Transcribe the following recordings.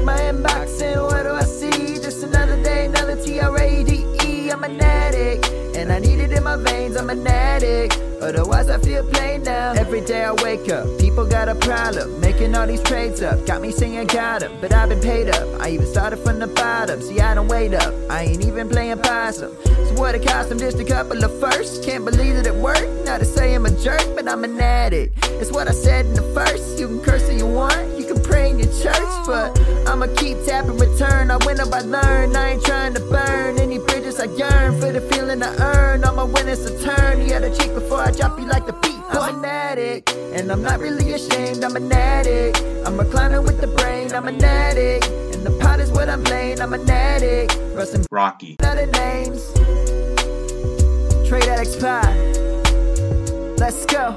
my inbox and what do I see? Just another day, another TRADE. I'm an addict, and I need it in my veins. I'm an addict, otherwise I feel plain now. Every day I wake up, people got a problem, making all these trades up. Got me singing got 'em, but I've been paid up. I even started from the bottom, see I don't wait up. I ain't even playing possum. So what it cost them, just a couple of firsts. Can't believe that it worked, not to say I'm a jerk, but I'm an addict. It's what I said in the first. You can curse if you want, you can pray in your church, but I'ma keep tapping return. I win up, I learn, I ain't trying to burn any bridges. I yearn for the feeling I earn. All my winnings a turn, you gotta cheat before I drop you like the beat. I'm an addict, and I'm not really ashamed. I'm an addict, I'm reclining with the brain. I'm an addict, and the pot is what I'm laying. I'm an addict, Rustin' Rocky. Other names. Trade Addicts Pod. Let's go.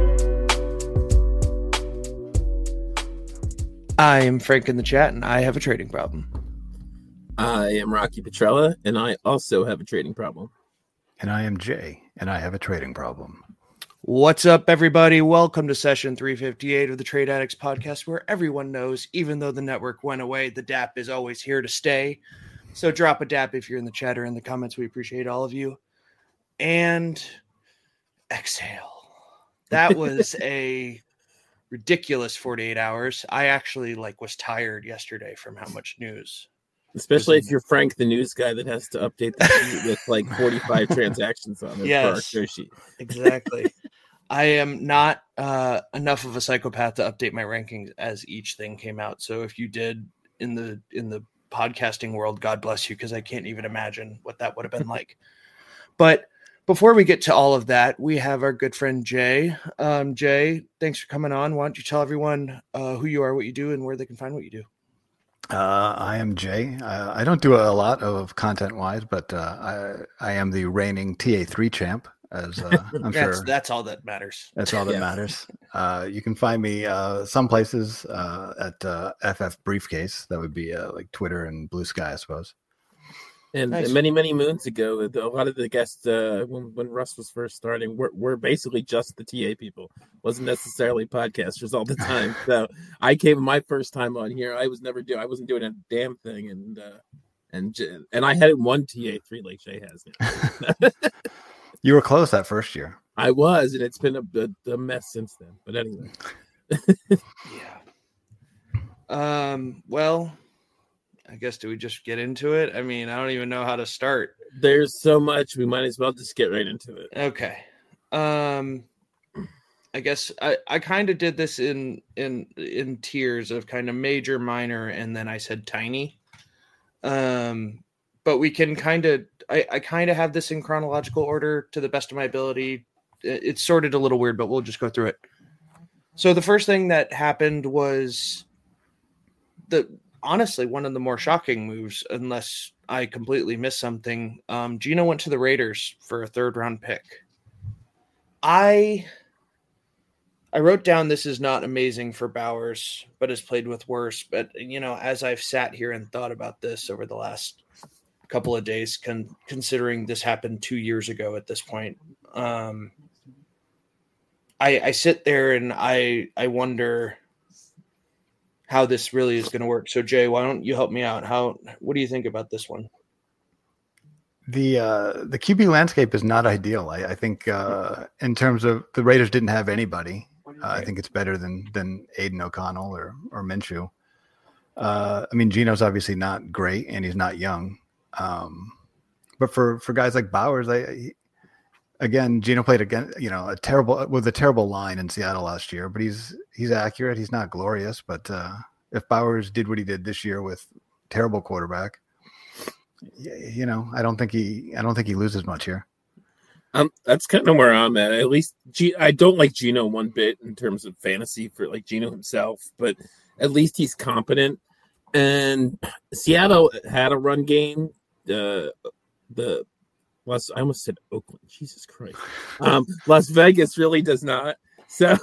I am Frank in the chat, and I have a trading problem. I am Rocky Petrella, and I also have a trading problem. And I am Jay, and I have a trading problem. What's up, everybody? Welcome to session 358 of the Trade Addicts podcast, where everyone knows, even though the network went away, the DAP is always here to stay. So drop a DAP if you're in the chat or in the comments. We appreciate all of you. And exhale. That was a ridiculous 48 hours. I actually was tired yesterday from how much news. Especially if you're Frank, the news guy that has to update the sheet with 45 transactions on it for our show sheet. Exactly. I am not enough of a psychopath to update my rankings as each thing came out. So if you did in the podcasting world, God bless you, because I can't even imagine what that would have been like. But before we get to all of that, we have our good friend Jay. Jay, thanks for coming on. Why don't you tell everyone who you are, what you do, and where they can find what you do? I am Jay. I don't do a lot of content-wise, but I am the reigning TA3 champ, as I'm sure. That's all that matters. That's all that matters. You can find me some places at FF Briefcase. That would be like Twitter and Blue Sky, I suppose. And Nice. many moons ago, a lot of the guests, when Russ was first starting, were basically just the TA people. Wasn't necessarily podcasters all the time. So I came my first time on here. I wasn't doing a damn thing, and I hadn't won TA3 like Jay has. You were close that first year. I was, and it's been a mess since then. But anyway, yeah. Well, I guess, do we just get into it? I mean, I don't even know how to start. there's so much. We might as well just get right into it. Okay. I guess I kind of did this in tiers of kind of major, minor, and then I said tiny. But we can I kind of have this in chronological order to the best of my ability. It's sorted a little weird, but we'll just go through it. So the first thing that happened was honestly one of the more shocking moves, unless I completely missed something. Geno went to the Raiders for a 3rd round pick. I wrote down this is not amazing for Bowers, but has played with worse. But, as I've sat here and thought about this over the last couple of days, considering this happened 2 years ago at this point, I sit there and I wonder how this really is going to work. So, Jay, why don't you help me out? What do you think about this one? The QB landscape is not ideal. I think in terms of the Raiders didn't have anybody. I think it's better than Aiden O'Connell or Minshew. I mean, Geno's obviously not great and he's not young. But for guys like Bowers, again, Geno played against a terrible line in Seattle last year. But he's accurate. He's not glorious. But if Bowers did what he did this year with terrible quarterback, I don't think he loses much here. That's kind of where I'm at. At least I don't like Geno one bit in terms of fantasy for Geno himself, but at least he's competent. And Seattle had a run game. I almost said Oakland. Jesus Christ. Las Vegas really does not. So,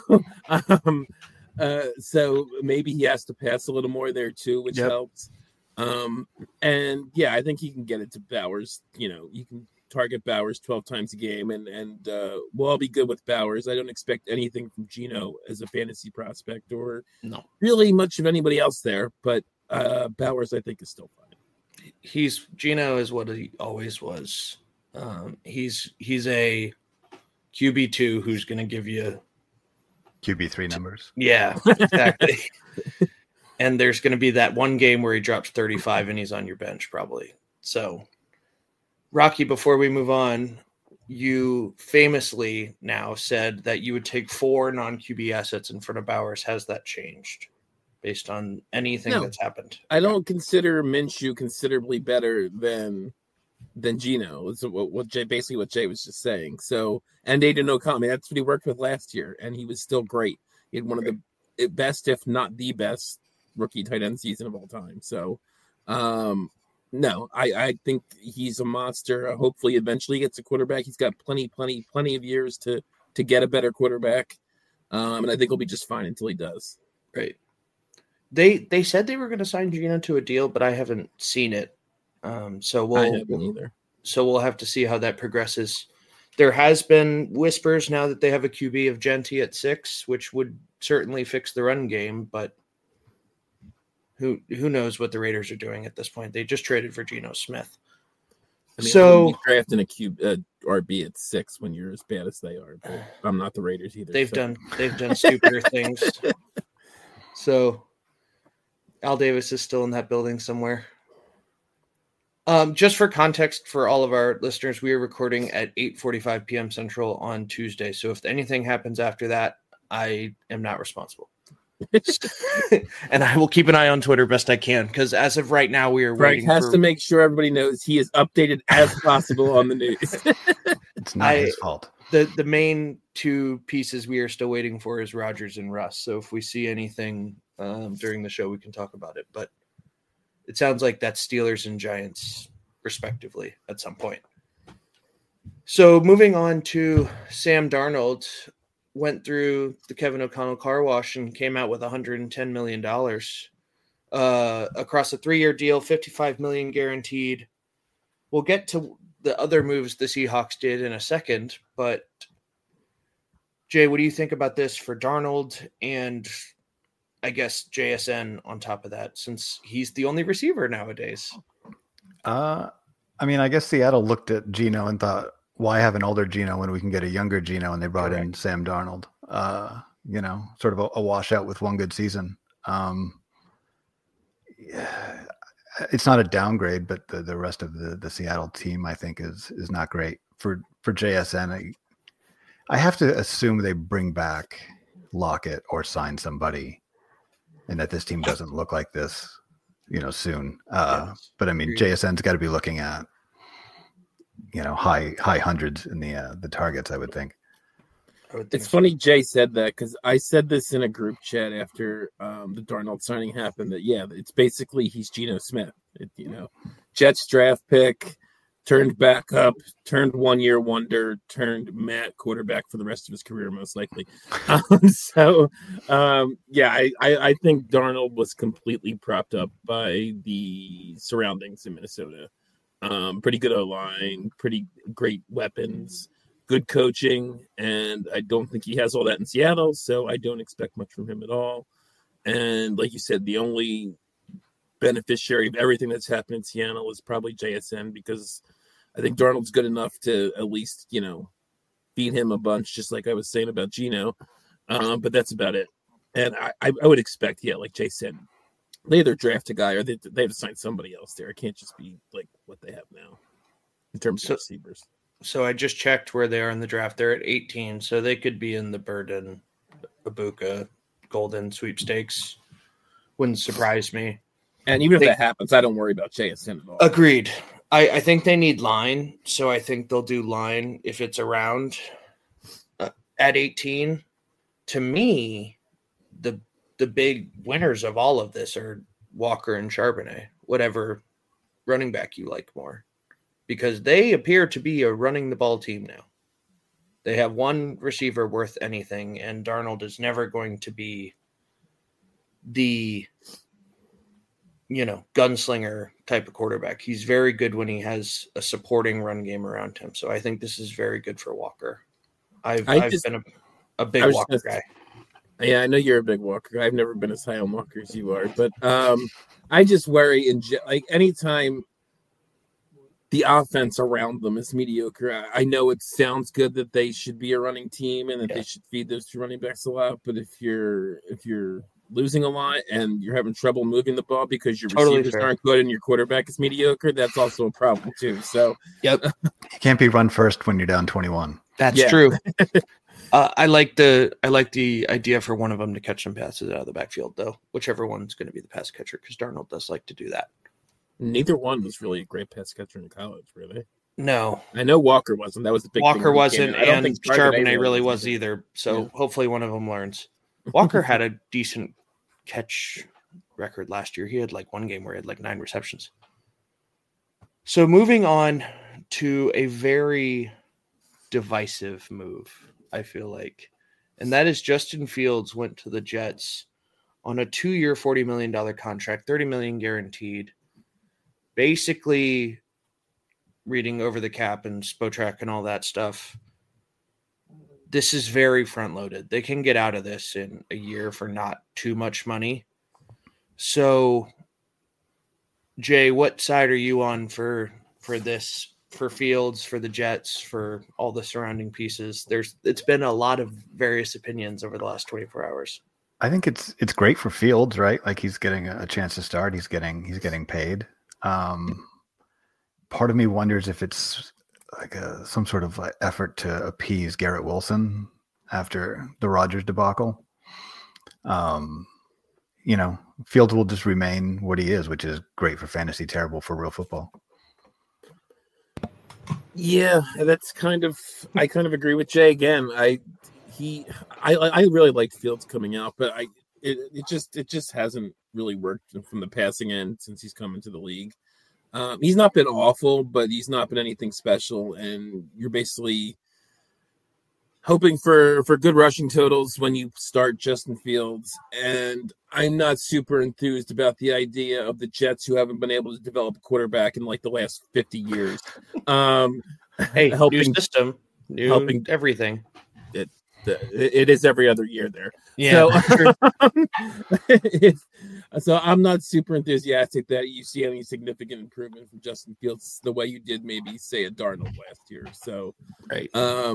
so maybe he has to pass a little more there too, which helps. And yeah, I think he can get it to Bowers. You can target Bowers 12 times a game, and we'll all be good with Bowers. I don't expect anything from Geno as a fantasy prospect or really much of anybody else there, but Bowers, I think, is still fine. Gino is what he always was. He's a QB2 who's going to give you QB3 numbers. Yeah, exactly. And there's going to be that one game where he drops 35 and he's on your bench probably. So, Rocky, before we move on, you famously now said that you would take 4 non-QB assets in front of Bowers. Has that changed based on anything that's happened? I don't consider Minshew considerably better than Gino. It's what Jay was just saying. So, and Aiden O'Connell, I mean, that's what he worked with last year, and he was still great. He had one of the best, if not the best, rookie tight end season of all time. So, no, I think he's a monster. Hopefully, eventually gets a quarterback. He's got plenty of years to get a better quarterback, and I think he'll be just fine until he does. Right. They said they were going to sign Gino to a deal, but I haven't seen it. So we'll have to see how that progresses. There has been whispers now that they have a QB of Genti at 6, which would certainly fix the run game, but who knows what the Raiders are doing at this point? They just traded for Geno Smith. I mean, so drafting a RB at 6 when you're as bad as they are, but I'm not the Raiders either. They've done stupider things. So Al Davis is still in that building somewhere. Just for context for all of our listeners, we are recording at 8:45 p.m. Central on Tuesday. So if anything happens after that, I am not responsible. And I will keep an eye on Twitter best I can, because as of right now, we are waiting. Frank has to make sure everybody knows he is updated as possible on the news. It's not his fault. The main 2 pieces we are still waiting for is Rodgers and Russ. So if we see anything during the show, we can talk about it. But it sounds like that's Steelers and Giants, respectively, at some point. So moving on to Sam Darnold, went through the Kevin O'Connell car wash and came out with $110 million across a 3-year deal, $55 million guaranteed. We'll get to the other moves the Seahawks did in a second, but Jay, what do you think about this for Darnold and I guess JSN on top of that, since he's the only receiver nowadays? I mean, I guess Seattle looked at Geno and thought, why have an older Geno when we can get a younger Geno? And they brought in Sam Darnold, sort of a washout with one good season. It's not a downgrade, but the rest of the Seattle team, I think, is not great for JSN. I have to assume they bring back Lockett or sign somebody, and that this team doesn't look like this, soon. But I mean, JSN's got to be looking at, high hundreds in the targets, I would think. It's funny Jay said that, because I said this in a group chat after the Darnold signing happened, that it's basically he's Geno Smith. Jets draft pick, turned back up, turned 1-year wonder, turned Matt quarterback for the rest of his career, most likely. I think Darnold was completely propped up by the surroundings in Minnesota. Pretty good O-line, pretty great weapons, good coaching, and I don't think he has all that in Seattle, so I don't expect much from him at all. And like you said, the only beneficiary of everything that's happened in Seattle is probably JSN, because I think Darnold's good enough to at least, feed him a bunch, just like I was saying about Geno. But that's about it. And I would expect, like Jay said, they either draft a guy or they have to sign somebody else there. It can't just be like what they have now in terms of receivers. So I just checked where they are in the draft. They're at 18, so they could be in the Burden, Ibuka, Golden sweepstakes. Wouldn't surprise me. And even if that happens, I don't worry about JSN at all. Agreed. I think they need line, so I think they'll do line if it's around at 18. To me, the big winners of all of this are Walker and Charbonnet, whatever running back you like more, because they appear to be a running the ball team now. They have one receiver worth anything, and Darnold is never going to be the gunslinger type of quarterback. He's very good when he has a supporting run game around him. So I think this is very good for Walker. I've been a big Walker guy. Yeah, I know you're a big Walker. I've never been as high on Walker as you are, but I just worry like anytime the offense around them is mediocre. I know it sounds good that they should be a running team and that they should feed those two running backs a lot, but if you're losing a lot and you're having trouble moving the ball because your receivers aren't good and your quarterback is mediocre, that's also a problem too. So yep, you can't be run first when you're down 21. That's true. I like the idea for one of them to catch some passes out of the backfield, though, whichever one's going to be the pass catcher, because Darnold does like to do that. Neither one was really a great pass catcher in college, really. No. I know Walker wasn't. That was the big Walker thing wasn't, and Charbonnet really was either. So hopefully one of them learns. Walker had a decent catch record last year. He had like one game where he had like 9 receptions. So moving on to a very divisive move, I feel like, and that is Justin Fields went to the Jets on a 2-year, $40 million contract, $30 million guaranteed. Basically, reading over the cap and Spotrac and all that stuff, this is very front-loaded. They can get out of this in a year for not too much money. So, Jay, what side are you on for this? For Fields, for the Jets, for all the surrounding pieces? It's been a lot of various opinions over the last 24 hours. I think it's great for Fields, right? Like he's getting a chance to start. He's getting paid. Part of me wonders if it's like some sort of effort to appease Garrett Wilson after the Rodgers debacle. Fields will just remain what he is, which is great for fantasy, terrible for real football. Yeah, that's I kind of agree with Jay again. I really liked Fields coming out, but it just hasn't really worked from the passing end since he's come into the league. He's not been awful, but he's not been anything special, and you're basically hoping for good rushing totals when you start Justin Fields. And I'm not super enthused about the idea of the Jets, who haven't been able to develop a quarterback in like the last 50 years. Hey, new system, helping everything. It is every other year there. Yeah. So I'm not super enthusiastic that you see any significant improvement from Justin Fields the way you did maybe say a Darnold last year. So, right.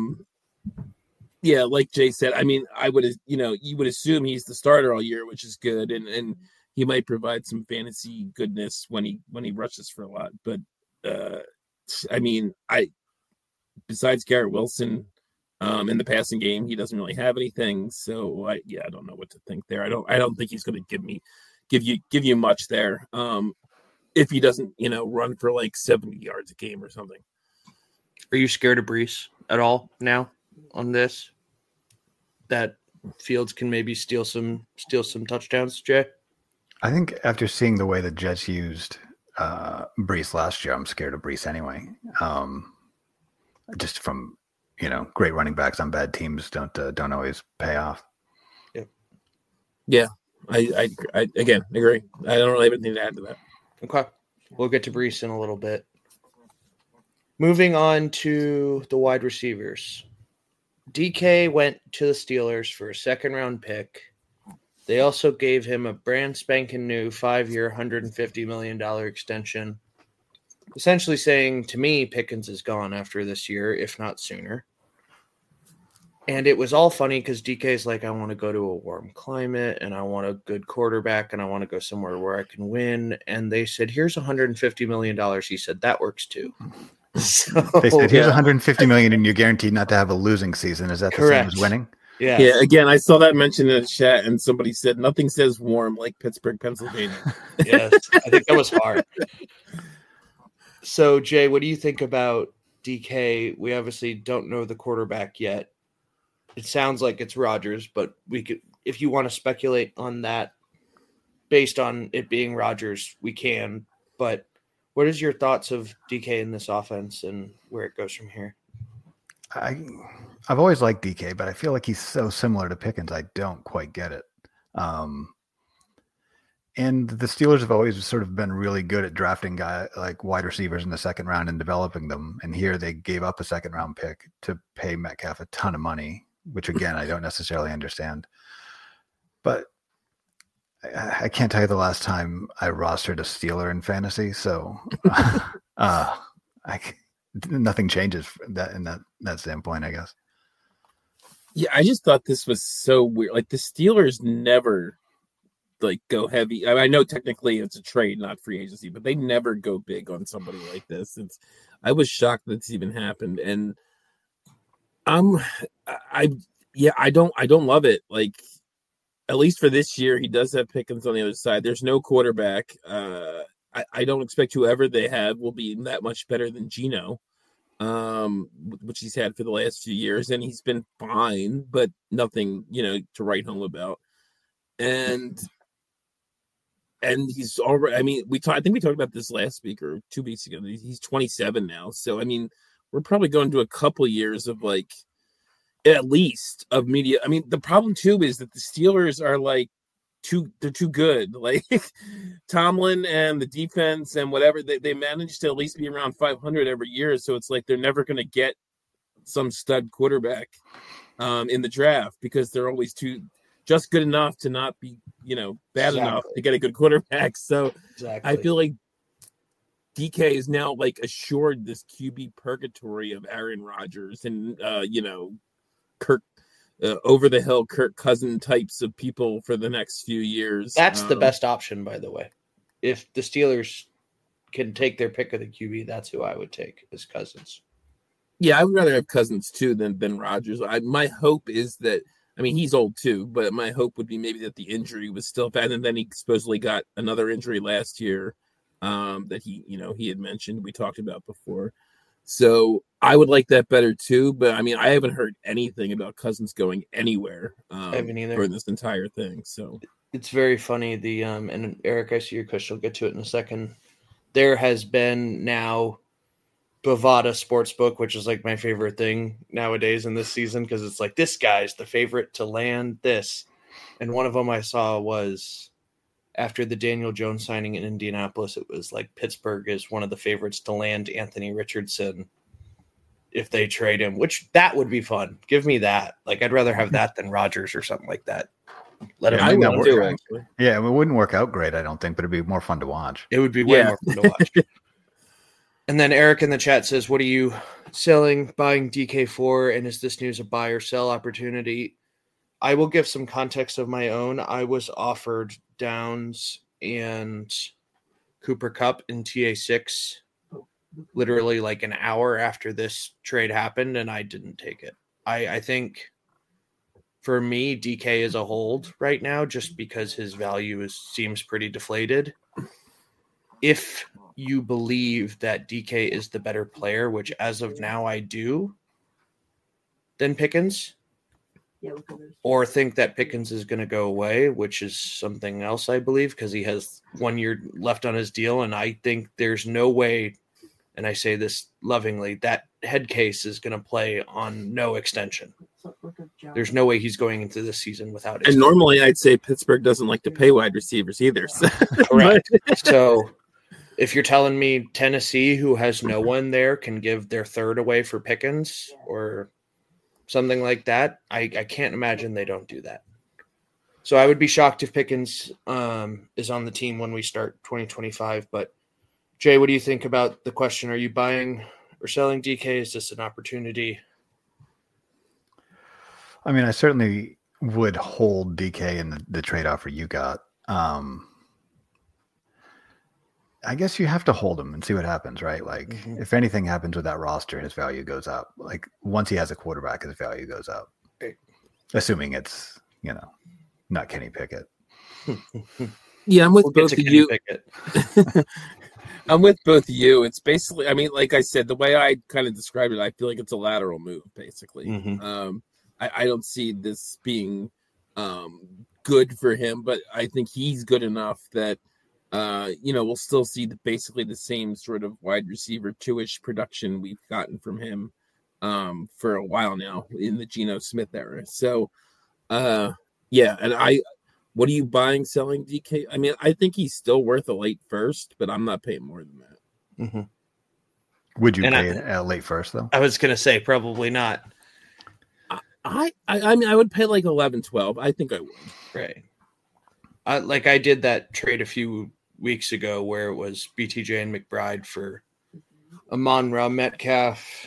Yeah, like Jay said, I mean, you would assume he's the starter all year, which is good, and he might provide some fantasy goodness when he rushes for a lot. But besides Garrett Wilson. In the passing game, he doesn't really have anything. So I don't know what to think there. I don't think he's going to give you much there. If he doesn't, run for like 70 yards a game or something. Are you scared of Brees at all now on this? That Fields can maybe steal some touchdowns, Jay? I think after seeing the way the Jets used Brees last year, I'm scared of Brees anyway. Just from great running backs on bad teams don't always pay off. Yeah. I again agree. I don't really have anything to add to that. Okay. We'll get to Brees in a little bit. Moving on to the wide receivers. DK went to the Steelers for a second-round pick. They also gave him a brand spanking new 5-year, $150 million extension, essentially saying to me, Pickens is gone after this year, if not sooner. And it was all funny because DK's like, I want to go to a warm climate and I want a good quarterback and I want to go somewhere where I can win. And they said, here's $150 million. He said, that works too. So, they said, here's $150 million and you're guaranteed not to have a losing season. Is that correct. The same as winning? Yeah. Yeah. Again, I saw that mentioned in the chat and somebody said, nothing says warm like Pittsburgh, Pennsylvania. Yes. I think that was hard. So, Jay, what do you think about DK? We obviously don't know the quarterback yet. It sounds like it's Rodgers, but we could, if you want to speculate on that based on it being Rodgers, we can. But what is your thoughts of DK in this offense and where it goes from here? I've always liked DK, but I feel like he's so similar to Pickens. I don't quite get it. And the Steelers have always sort of been really good at drafting like wide receivers in the second round and developing them. And here they gave up a second round pick to pay Metcalf a ton of money, which again, I don't necessarily understand. But I can't tell you the last time I rostered a Steeler in fantasy, so nothing changes in that standpoint, I guess. Yeah, I just thought this was so weird. Like the Steelers never like go heavy. I know technically it's a trade, not free agency, but they never go big on somebody like this. I was shocked that this even happened, and I don't love it. Like at least for this year, he does have Pickens on the other side. There's no quarterback. I don't expect whoever they have will be that much better than Geno, which he's had for the last few years, and he's been fine, but nothing, to write home about. And he's already. I mean, I think we talked about this last week or 2 weeks ago. He's 27 now, so I mean, we're probably going to a couple years of like, at least of media. I mean, the problem too is that the Steelers are like they're too good. Like Tomlin and the defense and whatever, they manage to at least be around 500 every year. So it's like they're never going to get some stud quarterback in the draft because they're always just good enough to not be, bad enough to get a good quarterback. So I feel like DK is now like assured this QB purgatory of Aaron Rodgers and, Kirk over the hill Kirk Cousin types of people for the next few years. That's the best option, by the way. If the Steelers can take their pick of the QB, that's who I would take as Cousins. Yeah, I would rather have Cousins too than Rodgers. My hope is that, I mean, he's old too, but my hope would be maybe that the injury was still bad, and then he supposedly got another injury last year that he had mentioned, we talked about before. So I would like that better too, but I mean, I haven't heard anything about Cousins going anywhere I haven't either for this entire thing. So it's very funny. And Eric, I see your question. I'll get to it in a second. There has been now Bovada Sportsbook, which is like my favorite thing nowadays in this season because it's like this guy's the favorite to land this. And one of them I saw was after the Daniel Jones signing in Indianapolis, it was like Pittsburgh is one of the favorites to land Anthony Richardson if they trade him, which that would be fun. Give me that. Like, I'd rather have that than Rodgers or something like that. Let him do it. Yeah, it wouldn't work out great, I don't think, but it'd be more fun to watch. It would be way more fun to watch. And then Eric in the chat says, what are you buying DK for? And is this news a buy or sell opportunity? I will give some context of my own. I was offered Downs and Cooper Kupp in TA6 literally like an hour after this trade happened, and I didn't take it. I think for me, DK is a hold right now just because his value seems pretty deflated. If you believe that DK is the better player, which as of now I do, than Pickens, or think that Pickens is going to go away, which is something else I believe because he has 1 year left on his deal, and I think there's no way, and I say this lovingly, that head case is going to play on no extension. There's no way he's going into this season without it. And normally I'd say Pittsburgh doesn't like to pay wide receivers either. So. Correct. So if you're telling me Tennessee, who has no one there, can give their third away for Pickens or something like that, I can't imagine they don't do that. So I would be shocked if Pickens is on the team when we start 2025. But Jay, what do you think about the question? Are you buying or selling DK? Is this an opportunity? I mean, I certainly would hold DK in the trade offer you got. I guess you have to hold him and see what happens, right? Like, if anything happens with that roster, his value goes up. Like, once he has a quarterback, his value goes up. Assuming it's, not Kenny Pickett. Yeah, I'm with both of you. I'm with both of you. It's basically, I mean, like I said, the way I kind of described it, I feel like it's a lateral move, basically. I don't see this being good for him, but I think he's good enough that we'll still see basically the same sort of wide receiver 2-ish production we've gotten from him for a while now in the Geno Smith era. So, and what are you buying, selling DK? I mean, I think he's still worth a late first, but I'm not paying more than that. Would you pay a late first, though? I was going to say probably not. I mean, I would pay like 11, 12. I think I would. Right. I did that trade a few weeks ago where it was BTJ and McBride for Amon-Ra, Metcalf,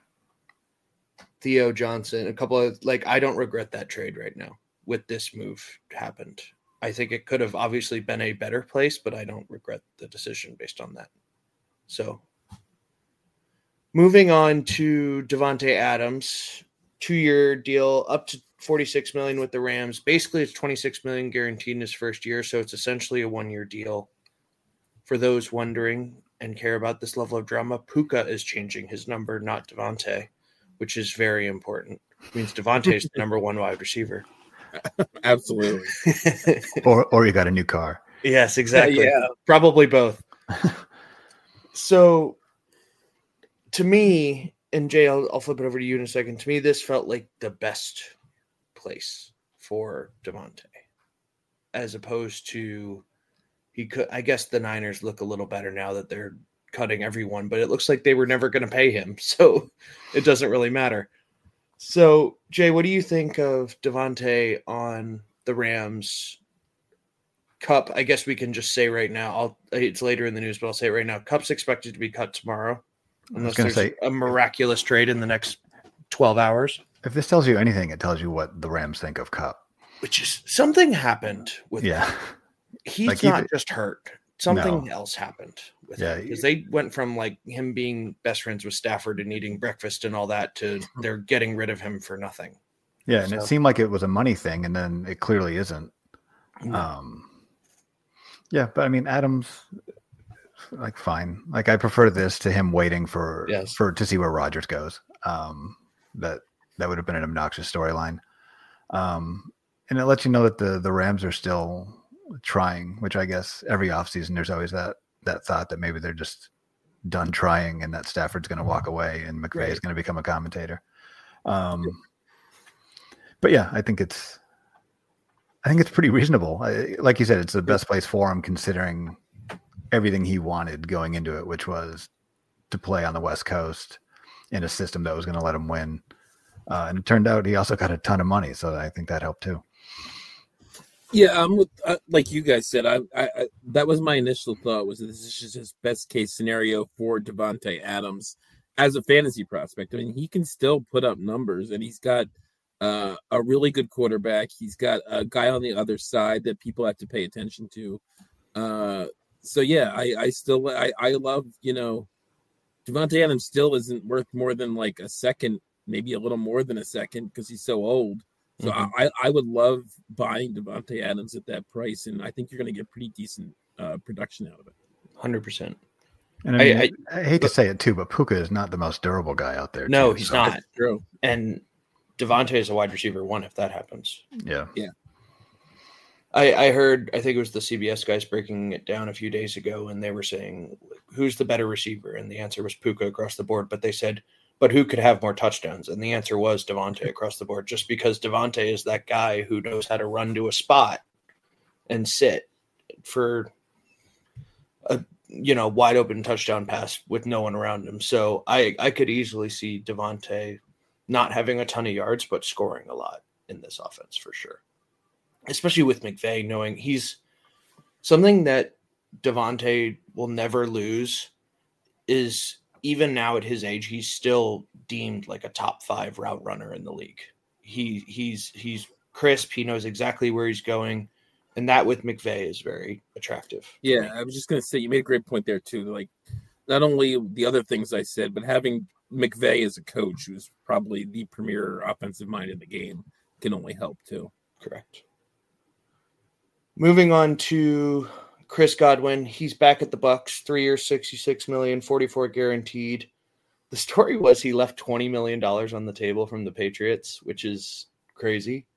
Theo Johnson, a couple of I don't regret that trade right now with this move happened. I think it could have obviously been a better place, but I don't regret the decision based on that. So moving on to Davante Adams, 2-year deal up to $46 million with the Rams. Basically, it's $26 million guaranteed in his first year, so it's essentially a 1-year deal. For those wondering and care about this level of drama, Puka is changing his number, not Davante, which is very important. It means Davante is the number 1 wide receiver. Absolutely. or you got a new car. Yes, exactly. Yeah. Probably both. So, to me, and Jay, I'll flip it over to you in a second. To me, this felt like the best place for Davante, as opposed to I guess the Niners look a little better now that they're cutting everyone, but it looks like they were never going to pay him, so it doesn't really matter. So, Jay, what do you think of Davante on the Rams? Kupp, I guess we can just say right now, it's later in the news, but I'll say it right now. Kupp's expected to be cut tomorrow, unless there's a miraculous trade in the next 12 hours. If this tells you anything, it tells you what the Rams think of Kupp. Which is something happened with him. He's not just hurt. Something else happened with him. Because they went from him being best friends with Stafford and eating breakfast and all that to they're getting rid of him for nothing. Yeah, and it seemed like it was a money thing, and then it clearly isn't. Yeah, but I mean, Adams, fine. I prefer this to him waiting to see where Rodgers goes. That would have been an obnoxious storyline. And it lets you know that the Rams are still trying, which I guess every offseason there's always that thought that maybe they're just done trying and that Stafford's going to walk away and McVay is going to become a commentator. But yeah, I think it's pretty reasonable. Like you said, it's the best place for him considering everything he wanted going into it, which was to play on the West Coast in a system that was going to let him win. And it turned out he also got a ton of money, so I think that helped too. Yeah, I'm with, like you guys said. I that was my initial thought, was that this is just his best case scenario for Davante Adams as a fantasy prospect. I mean, he can still put up numbers, and he's got a really good quarterback. He's got a guy on the other side that people have to pay attention to. So yeah, I love, Davante Adams still isn't worth more than a second, maybe a little more than a second, because he's so old. So I would love buying Davante Adams at that price, and I think you're going to get pretty decent production out of it. 100%. And I hate to say it too, but Puka is not the most durable guy out there. No, he's not. True. And Davante is a wide receiver 1 if that happens. Yeah. Yeah. I heard, I think it was the CBS guys breaking it down a few days ago, and they were saying, who's the better receiver? And the answer was Puka across the board. But they said, but who could have more touchdowns? And the answer was Davante across the board, just because Davante is that guy who knows how to run to a spot and sit for a wide open touchdown pass with no one around him. So I could easily see Davante not having a ton of yards, but scoring a lot in this offense for sure. Especially with McVay, knowing he's something that Davante will never lose is, even now at his age, he's still deemed like a top 5 route runner in the league. He's crisp. He knows exactly where he's going. And that with McVay is very attractive. Yeah, I was just going to say, you made a great point there too. Not only the other things I said, but having McVay as a coach, who's probably the premier offensive mind in the game, can only help too. Correct. Moving on to Chris Godwin. He's back at the Bucs, 3 years, $66 million, 44 guaranteed. The story was he left $20 million on the table from the Patriots, which is crazy.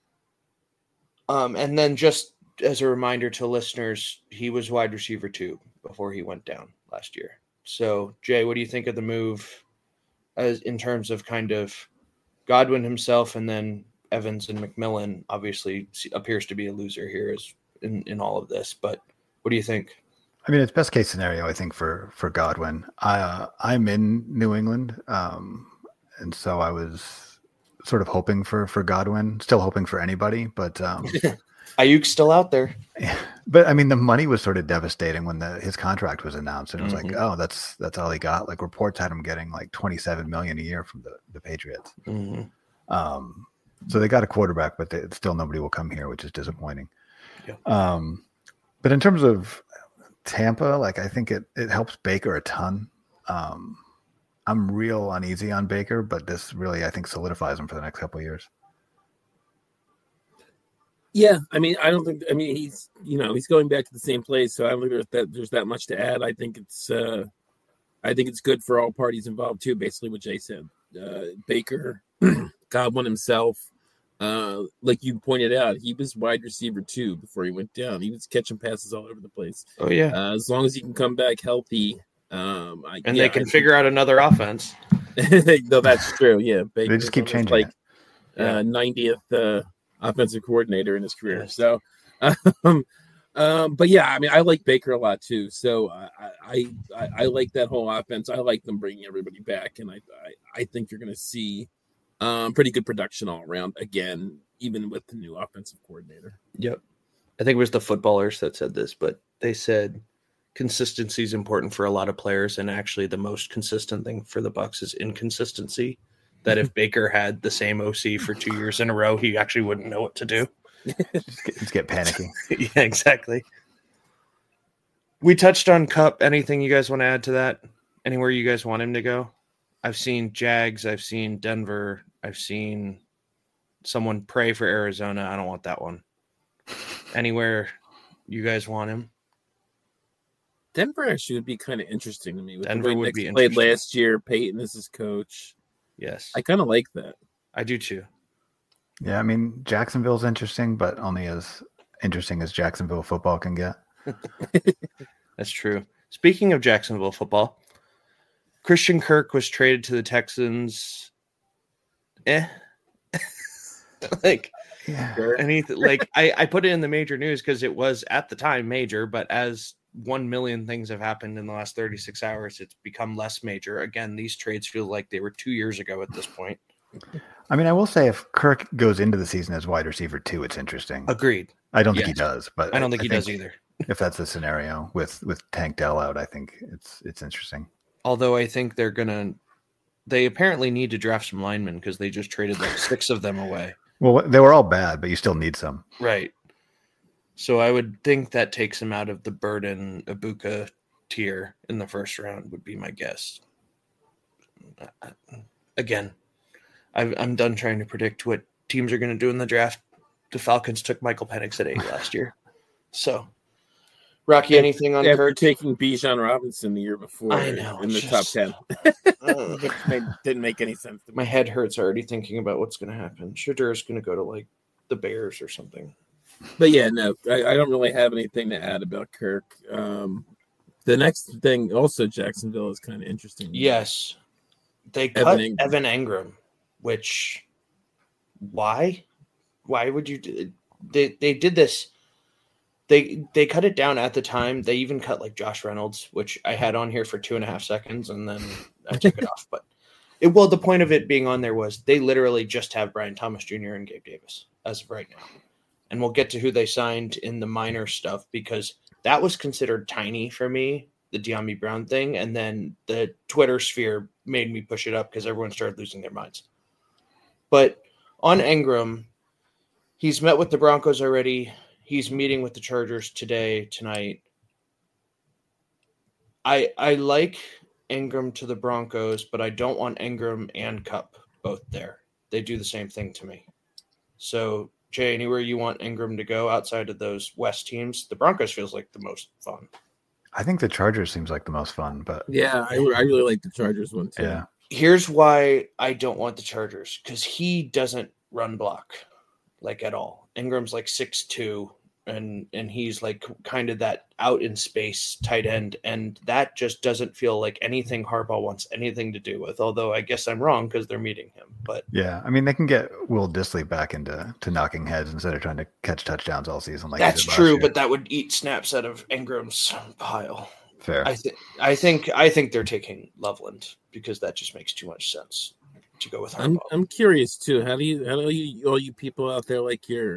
And then just as a reminder to listeners, he was wide receiver 2 before he went down last year. So, Jay, what do you think of the move as in terms of kind of Godwin himself, and then Evans and McMillan obviously appears to be a loser here as in all of this, but what do you think? I mean, it's best case scenario, I think, for Godwin. I'm in New England, and so I was sort of hoping for Godwin, still hoping for anybody, but Ayuk's still out there. Yeah. But I mean, the money was sort of devastating when his contract was announced, and it was like, oh, that's all he got. Like reports had him getting like $27 million a year from the Patriots. So they got a quarterback, but still nobody will come here, which is disappointing. Yeah. But in terms of Tampa, like I think it helps Baker a ton. I'm real uneasy on Baker, but this really I think solidifies him for the next couple of years. Yeah, I mean, he's going back to the same place, so I don't think there's that much to add. I think it's good for all parties involved too. Basically, what Jay said, Baker, Godwin himself, like you pointed out, he was wide receiver 2 before he went down. He was catching passes all over the place. Oh yeah, as long as he can come back healthy, they can figure out another offense. No, that's true. Yeah, Baker, they just keep changing. Like 90th. Offensive coordinator in his career. Yes. So, but yeah, I mean, I like Baker a lot too. So I like that whole offense. I like them bringing everybody back, and I think you're going to see pretty good production all around again, even with the new offensive coordinator. Yep, I think it was the footballers that said this, but they said consistency is important for a lot of players, and actually, the most consistent thing for the Bucs is inconsistency. That if Baker had the same OC for 2 years in a row, he actually wouldn't know what to do. Just get panicky. Yeah, exactly. We touched on Kupp. Anything you guys want to add to that? Anywhere you guys want him to go? I've seen Jags. I've seen Denver. I've seen someone pray for Arizona. I don't want that one. Anywhere you guys want him? Denver actually would be kind of interesting to me. With Denver the way would Knicks be played interesting. last year. Peyton is his coach. Yes. I kind of like that. I do too. Yeah, I mean, Jacksonville's interesting, but only as interesting as Jacksonville football can get. That's true. Speaking of Jacksonville football, Christian Kirk was traded to the Texans. Like, Yeah. anything like I put it in the major news because it was at the time major, but as 1 million things have happened in the last 36 hours, it's become less major. Again, these trades feel like they were 2 years ago at this point. I mean, I will say if Kirk goes into the season as wide receiver 2, it's interesting. Agreed. I don't think he Yes. does, but I don't think he does either. If that's the scenario with Tank Dell out, I think it's interesting. Although I think they apparently need to draft some linemen because they just traded like 6 of them away. Well, they were all bad, but you still need some. Right. So I would think that takes him out of the Burden Ibuka tier in the first round would be my guess. Again, I'm done trying to predict what teams are going to do in the draft. The Falcons took Michael Penix at 8 last year. So, Rocky, anything on After Kirk? taking Bijan Robinson the year before I know, in the just- top 10. Didn't make any sense to me. My head hurts already thinking about what's going to happen. Shadur is going to go to like the Bears or something. But yeah, no, I don't really have anything to add about Kirk. The next thing, also Jacksonville, is kind of interesting. Yes. They cut Evan Engram, which why? Why would you do they did this? They cut it down at the time. They even cut like Josh Reynolds, which I had on here for 2.5 seconds and then I took it off. But the point of it being on there was they literally just have Brian Thomas Jr. and Gabe Davis as of right now. And we'll get to who they signed in the minor stuff because that was considered tiny for me, the De'Ami Brown thing. And then the Twitter sphere made me push it up because everyone started losing their minds. But on Engram, he's met with the Broncos already. He's meeting with the Chargers tonight. I like Engram to the Broncos, but I don't want Engram and Kupp both there. They do the same thing to me. So, Jay, anywhere you want Engram to go outside of those West teams, the Broncos feels like the most fun. I think the Chargers seems like the most fun, but Yeah, I really like the Chargers one too. yeah. Here's why I don't want the Chargers, because he doesn't run block like at all. Ingram's like 6'2", and he's like kind of that out in space tight end, and that just doesn't feel like anything Harbaugh wants anything to do with. Although I guess I'm wrong because they're meeting him. But Yeah, I mean they can get Will Dissly back into knocking heads instead of trying to catch touchdowns all season. Like that's he did last true, year. but that would eat snaps out of Ingram's pile. Fair. I think they're taking Loveland because that just makes too much sense to go with Harbaugh. I'm curious too. How do you all you people out there like your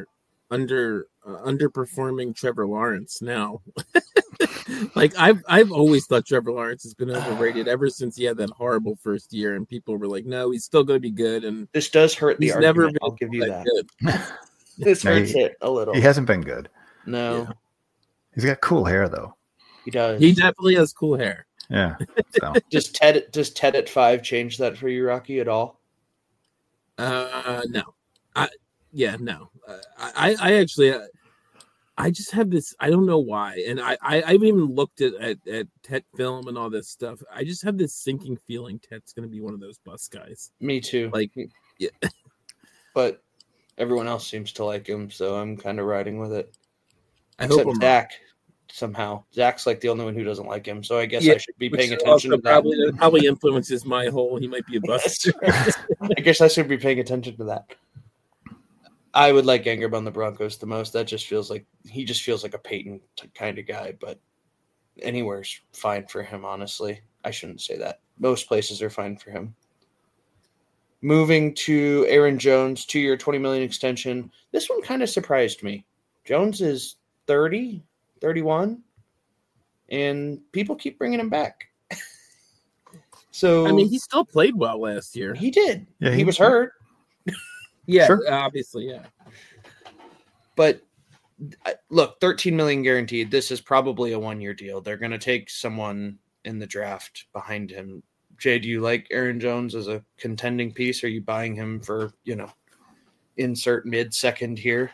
underperforming Trevor Lawrence now. Like I've always thought Trevor Lawrence has been overrated ever since he had that horrible first year, and people were like, "No, he's still going to be good." And This does hurt the he's argument. never been I'll give you that. good. This No, hurts it a little. He hasn't been good. No, Yeah. He's got cool hair though. he does. He definitely has cool hair. Yeah. So Does Ted at 5 change that for you, Rocky, at all? No. No. I actually, I just have this. I don't know why, and I haven't even looked at Tet film and all this stuff. I just have this sinking feeling Tet's going to be one of those bus guys. Me too. Like, yeah. But everyone else seems to like him, so I'm kind of riding with it. I hope Except I'm Zach, somehow. Zach's like the only one who doesn't like him, so I guess Yeah, I should be which paying attention to that. probably influences my whole. He might be a bus. I guess I should be paying attention to that. I would like Ingram on the Broncos the most. That just feels like he just feels like a Peyton kind of guy, but anywhere's fine for him, honestly. I shouldn't say that. Most places are fine for him. Moving to Aaron Jones, 2-year, $20 million extension. This one kind of surprised me. Jones is 30, 31, and people keep bringing him back. So I mean, he still played well last year. he did. Yeah, he was hurt. Yeah, Sure. obviously, yeah. But look, $13 million guaranteed. This is probably a 1-year deal. They're going to take someone in the draft behind him. Jay, do you like Aaron Jones as a contending piece? Are you buying him for, insert mid-second here?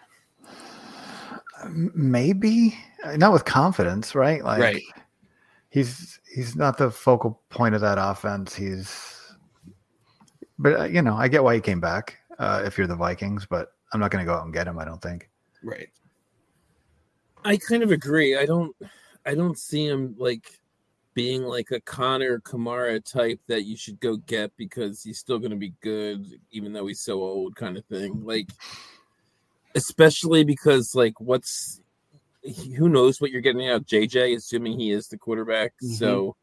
maybe not with confidence, right? Like, Right. He's not the focal point of that offense. But I get why he came back. If you're the Vikings, but I'm not going to go out and get him. I don't think. Right. I kind of agree. I don't see him like being like a Connor Kamara type that you should go get because he's still going to be good, even though he's so old, kind of thing. Like, especially because like who knows what you're getting out of JJ, assuming he is the quarterback. Mm-hmm. So,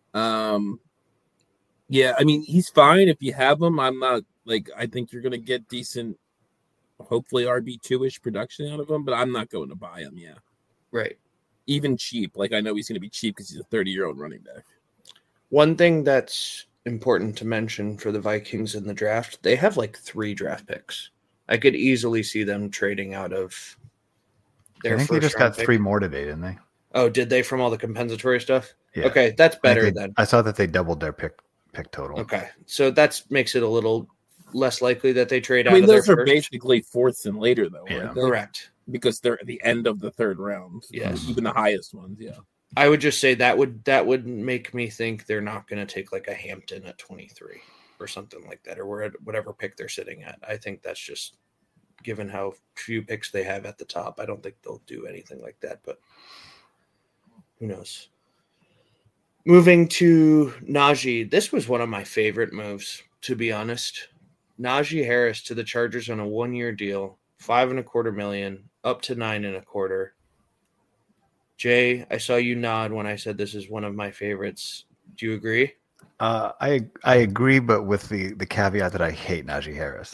yeah, I mean, he's fine if you have him. I'm not like, I think you're going to get decent, hopefully RB2-ish production out of him, but I'm not going to buy him. Yeah. Right. Even cheap. Like, I know he's going to be cheap because he's a 30-year-old running back. One thing that's important to mention for the Vikings in the draft, they have like 3 draft picks. I could easily see them trading out of their I think they first just round got pick. 3 more today, didn't they? Oh, did they from all the compensatory stuff? Yeah. Okay, that's better then. I saw that they doubled their pick total. Okay, so that makes it a little less likely that they trade I out mean, of their those are first. basically fourths and later, though. Yeah. Aren't they? Correct. Because they're at the end of the third round. Yes. Even the highest ones, yeah. I would just say that would make me think they're not going to take like a Hampton at 23 or something like that, or whatever pick they're sitting at. I think that's just given how few picks they have at the top. I don't think they'll do anything like that, but who knows? Moving to Najee, this was one of my favorite moves, to be honest. Najee Harris to the Chargers on a 1-year deal, $5.25 million, up to $9.25. Jay, I saw you nod when I said this is one of my favorites. Do you agree? I agree, but with the caveat that I hate Najee Harris.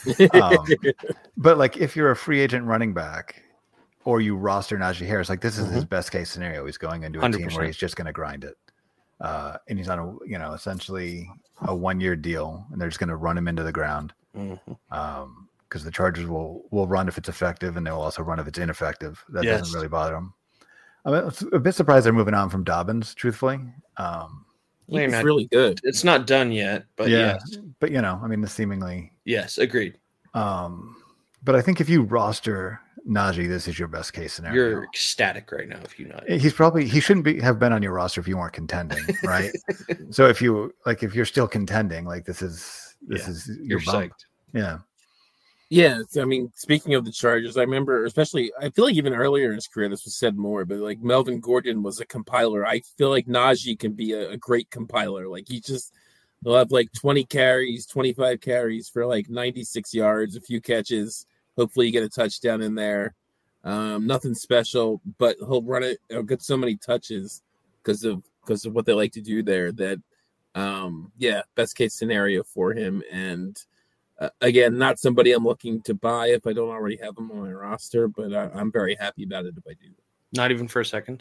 But like, if you're a free agent running back, or you roster Najee Harris, like this is his best case scenario. He's going into a team 100%. where he's just going to grind it, and he's on essentially a 1-year deal, and they're just going to run him into the ground. Because the Chargers will run if it's effective, and they'll also run if it's ineffective. That Yes. doesn't really bother them. I'm a bit surprised they're moving on from Dobbins, truthfully. He's not- really good. It's not done yet, but yes. But I mean, seemingly. Yes, agreed. But I think if you roster Najee, this is your best case scenario. You're ecstatic right now if you know. He shouldn't have been on your roster if you weren't contending, right? So if you're still contending, like this is You're your bump. psyched. Yeah. Yeah, I mean, speaking of the Chargers, I remember, especially, I feel like even earlier in his career, this was said more, but like Melvin Gordon was a compiler. I feel like Najee can be a great compiler. Like he'll have like 20 carries, 25 carries for like 96 yards, a few catches. Hopefully you get a touchdown in there. Nothing special, but he'll run it. He'll get so many touches because of what they like to do there that, best case scenario for him. And Again, not somebody I'm looking to buy if I don't already have him on my roster, but I'm very happy about it if I do. Not even for a second.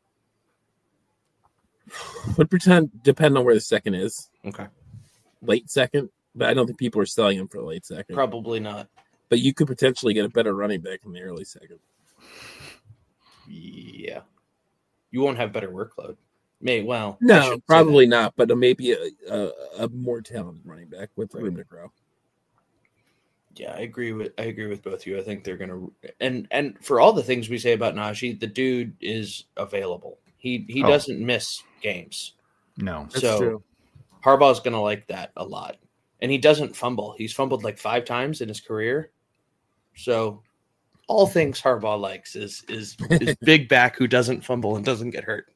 Would depend on where the second is. Okay. Late second, but I don't think people are selling him for a late second. Probably not. But you could potentially get a better running back in the early second. Yeah. You won't have better workload. No, probably not, but maybe a more talented running back with room to grow. Yeah, I agree with both of you. I think they're gonna and for all the things we say about Najee, the dude is available. He doesn't miss games. No. That's true. Harbaugh's gonna like that a lot. And he doesn't fumble. He's fumbled like 5 times in his career. So all things Harbaugh likes is big back who doesn't fumble and doesn't get hurt.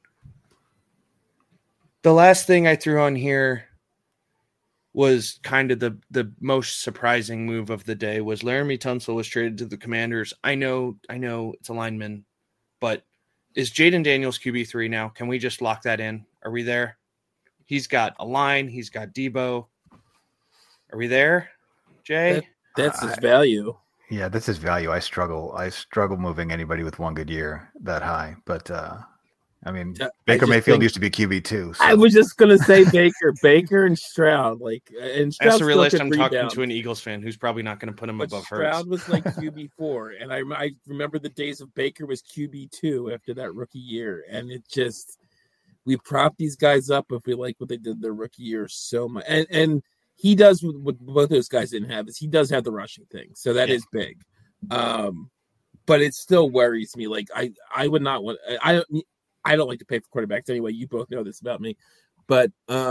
The last thing I threw on here was kind of the most surprising move of the day was Laramie Tunsil was traded to the Commanders. I know it's a lineman, but is Jaden Daniels QB3 now? Can we just lock that in? Are we there? He's got a line. He's got Debo. Are we there, Jay? That's his value. Yeah, that's his value. I struggle moving anybody with one good year that high. But I mean, Baker Mayfield used to be QB2. So. I was just gonna say Baker and Stroud. And Stroud that's realized I'm talking to an Eagles fan who's probably not going to put him above Hurts. Stroud was like QB4, and I remember the days of Baker was QB2 after that rookie year, and it just we prop these guys up if we like what they did their rookie year so much, and he does what both those guys didn't have is he does have the rushing thing, so that is big, but it still worries me. Like I would not want I don't like to pay for quarterbacks anyway. You both know this about me. But,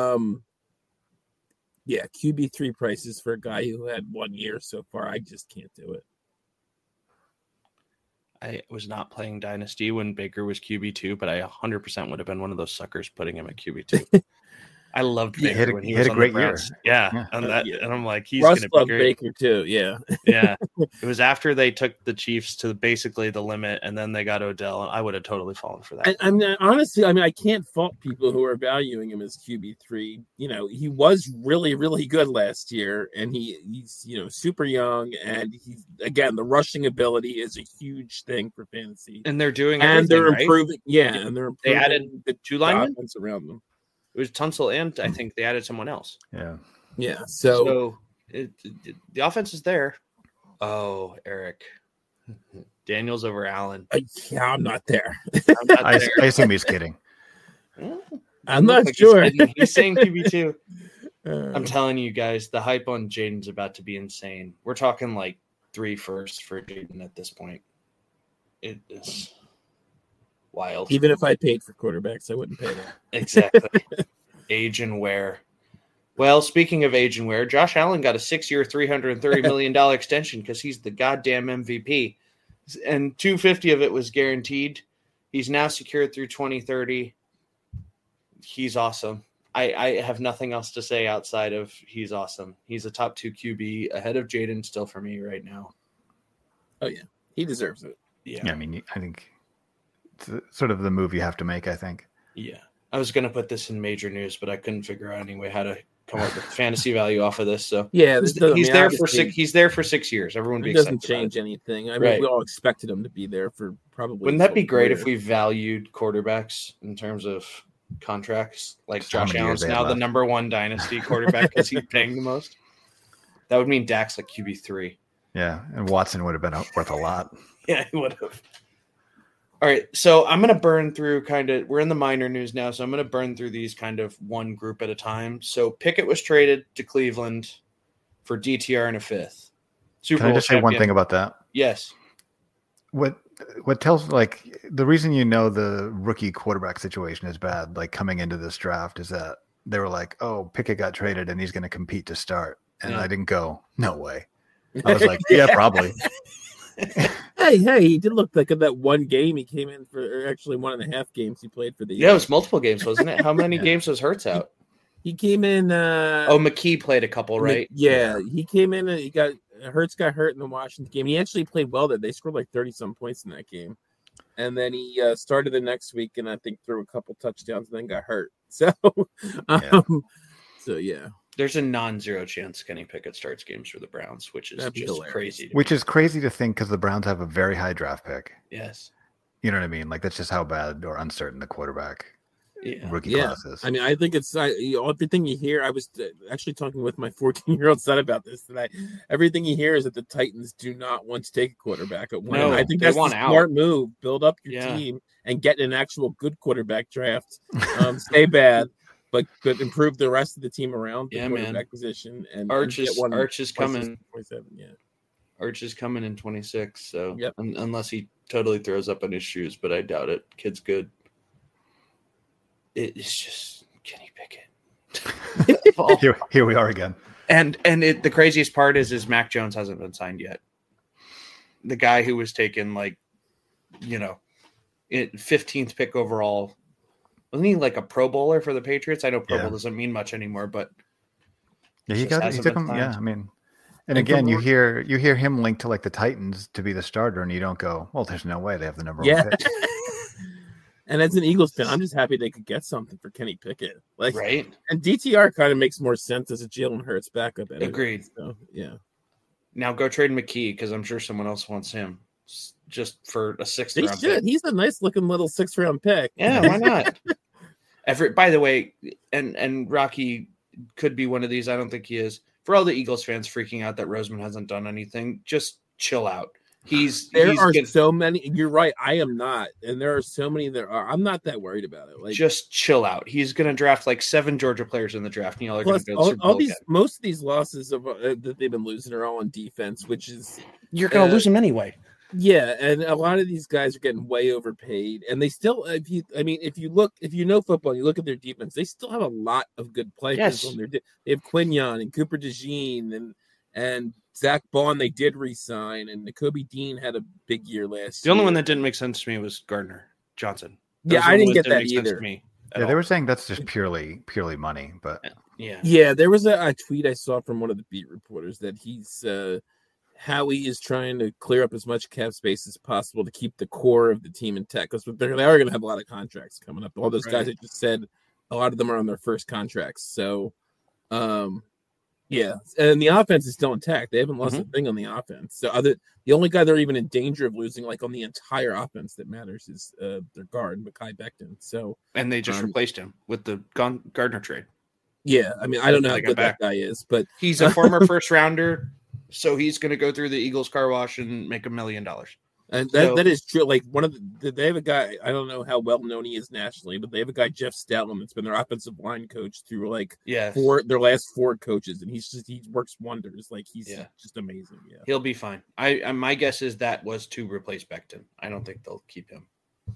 yeah, QB3 prices for a guy who had 1 year so far, I just can't do it. I was not playing Dynasty when Baker was QB2, but I 100% would have been one of those suckers putting him at QB2. I loved Baker when he was on the Browns. Yeah. And I'm like, he's going to be great. Baker too, yeah. Yeah. It was after they took the Chiefs to basically the limit, and then they got Odell, and I would have totally fallen for that. Honestly, I can't fault people who are valuing him as QB3. You know, he was really, really good last year, and he's super young, and he's again the rushing ability is a huge thing for fantasy. And they're doing and they're improving, right? and they're improving. They added the 2 linemen around them. It was Tunsil, and I think they added someone else. Yeah. So the offense is there. Oh, Eric, Daniels over Allen. I'm not there. I assume he's kidding. I'm not sure. He's saying QB2. I'm telling you guys, the hype on Jaden's about to be insane. We're talking like 3 firsts for Jaden at this point. It is wild. Even if I paid for quarterbacks, I wouldn't pay that. Exactly. Age and wear. Well, speaking of age and wear, Josh Allen got a 6-year, $330 million extension because he's the goddamn MVP. And $250 of it was guaranteed. He's now secured through 2030. He's awesome. I have nothing else to say outside of he's awesome. He's a top 2 QB ahead of Jaden still for me right now. Oh, yeah. He deserves it. Yeah. I mean, I think it's sort of the move you have to make, I think. Yeah. I was going to put this in major news, but I couldn't figure out anyway how to come up with fantasy value off of this. So yeah, he's there for 6. He's there for 6 years. Everyone be excited. It doesn't change anything. I mean, we all expected him to be there for probably. Wouldn't that be great if we valued quarterbacks in terms of contracts? Like Josh Allen's now the number 1 dynasty quarterback because he's paying the most. That would mean Dak's like QB3. Yeah, and Watson would have been worth a lot. Yeah, he would have. All right, so I'm going to burn through we're in the minor news now, so I'm going to burn through these kind of one group at a time. So Pickett was traded to Cleveland for DTR and a 5th. Can I just say one thing about that? Yes. What tells, like, the reason the rookie quarterback situation is bad, like, coming into this draft is that they were like, oh, Pickett got traded and he's going to compete to start. And I didn't go, no way. I was like, yeah, probably. Hey, he did look like in that one game he came in for, or actually 1.5 games he played for the Yeah, it was multiple games, wasn't it? How many games was Hurts out? He came in McKee played a couple, right? Yeah, he came in and Hurts got hurt in the Washington game. He actually played well there. They scored like 30-some points in that game. And then he started the next week and I think threw a couple touchdowns and then got hurt. So, yeah. There's a non-zero chance Kenny Pickett starts games for the Browns, which is That'd be just hilarious. crazy. Which is crazy to think because the Browns have a very high draft pick. Yes. You know what I mean? Like that's just how bad or uncertain the quarterback rookie class is. I mean, I think it's everything you hear. I was actually talking with my 14-year-old son about this tonight. Everything you hear is that the Titans do not want to take a quarterback at one. No, I think they that's want a out. smart move. Build up your team and get an actual good quarterback draft. Stay bad, but improve the rest of the team around the quarterback position. And Arch is coming. 27, Arch is coming in 26. So yep. Unless he totally throws up on his shoes, but I doubt it. Kid's good. It's just Kenny Pickett. Here we are again. And the craziest part is Mac Jones hasn't been signed yet. The guy who was taken 15th pick overall. Wasn't he like a Pro Bowler for the Patriots? I know Pro Bowl doesn't mean much anymore, but he took him. Yeah, I mean, and again, you hear him linked to like the Titans to be the starter, and you don't go, well, there's no way they have the number one pick. And as an Eagles fan, I'm just happy they could get something for Kenny Pickett. Right. And DTR kind of makes more sense as a Jalen Hurts backup. Anyway, agreed. So, yeah. Now go trade McKee because I'm sure someone else wants him just for a 6th round pick. He's a nice looking little 6th round pick. Yeah, why not? By the way, and Rocky could be one of these. I don't think he is. For all the Eagles fans freaking out that Roseman hasn't done anything, just chill out. There are so many. You're right. I am not, and there are so many that are. I'm not that worried about it. Just chill out. He's going to draft 7 Georgia players in the draft, and y'all are going to go all these. Again. Most of these losses that they've been losing are all on defense, which is you're going to lose them anyway. Yeah, and a lot of these guys are getting way overpaid, and they still. If you know football, you look at their defense. They still have a lot of good players on their. They have Quinyon and Cooper DeJean and Zach Bond. They did re-sign, and Nakobe Dean had a big year last year. The only one that didn't make sense to me was Gardner Johnson. I didn't get that either. They were saying that's just purely money, but yeah. There was a tweet I saw from one of the beat reporters that he's. Howie is trying to clear up as much cap space as possible to keep the core of the team intact because they are going to have a lot of contracts coming up. All those guys I just said, a lot of them are on their first contracts. So, and the offense is still intact. They haven't lost a thing on the offense. So the only guy they're even in danger of losing, on the entire offense that matters, is their guard, Mekhi Becton. So, and they just replaced him with the Gardner trade. Yeah, I mean, I don't know how good that guy is, but he's a former first rounder. So he's going to go through the Eagles car wash and make $1 million. And that is true. They have a guy, I don't know how well known he is nationally, but they have a guy, Jeff Stoutland, that's been their offensive line coach through their last 4 coaches. And he works wonders. He's just amazing. Yeah. He'll be fine. My guess is that was to replace Becton. I don't think they'll keep him.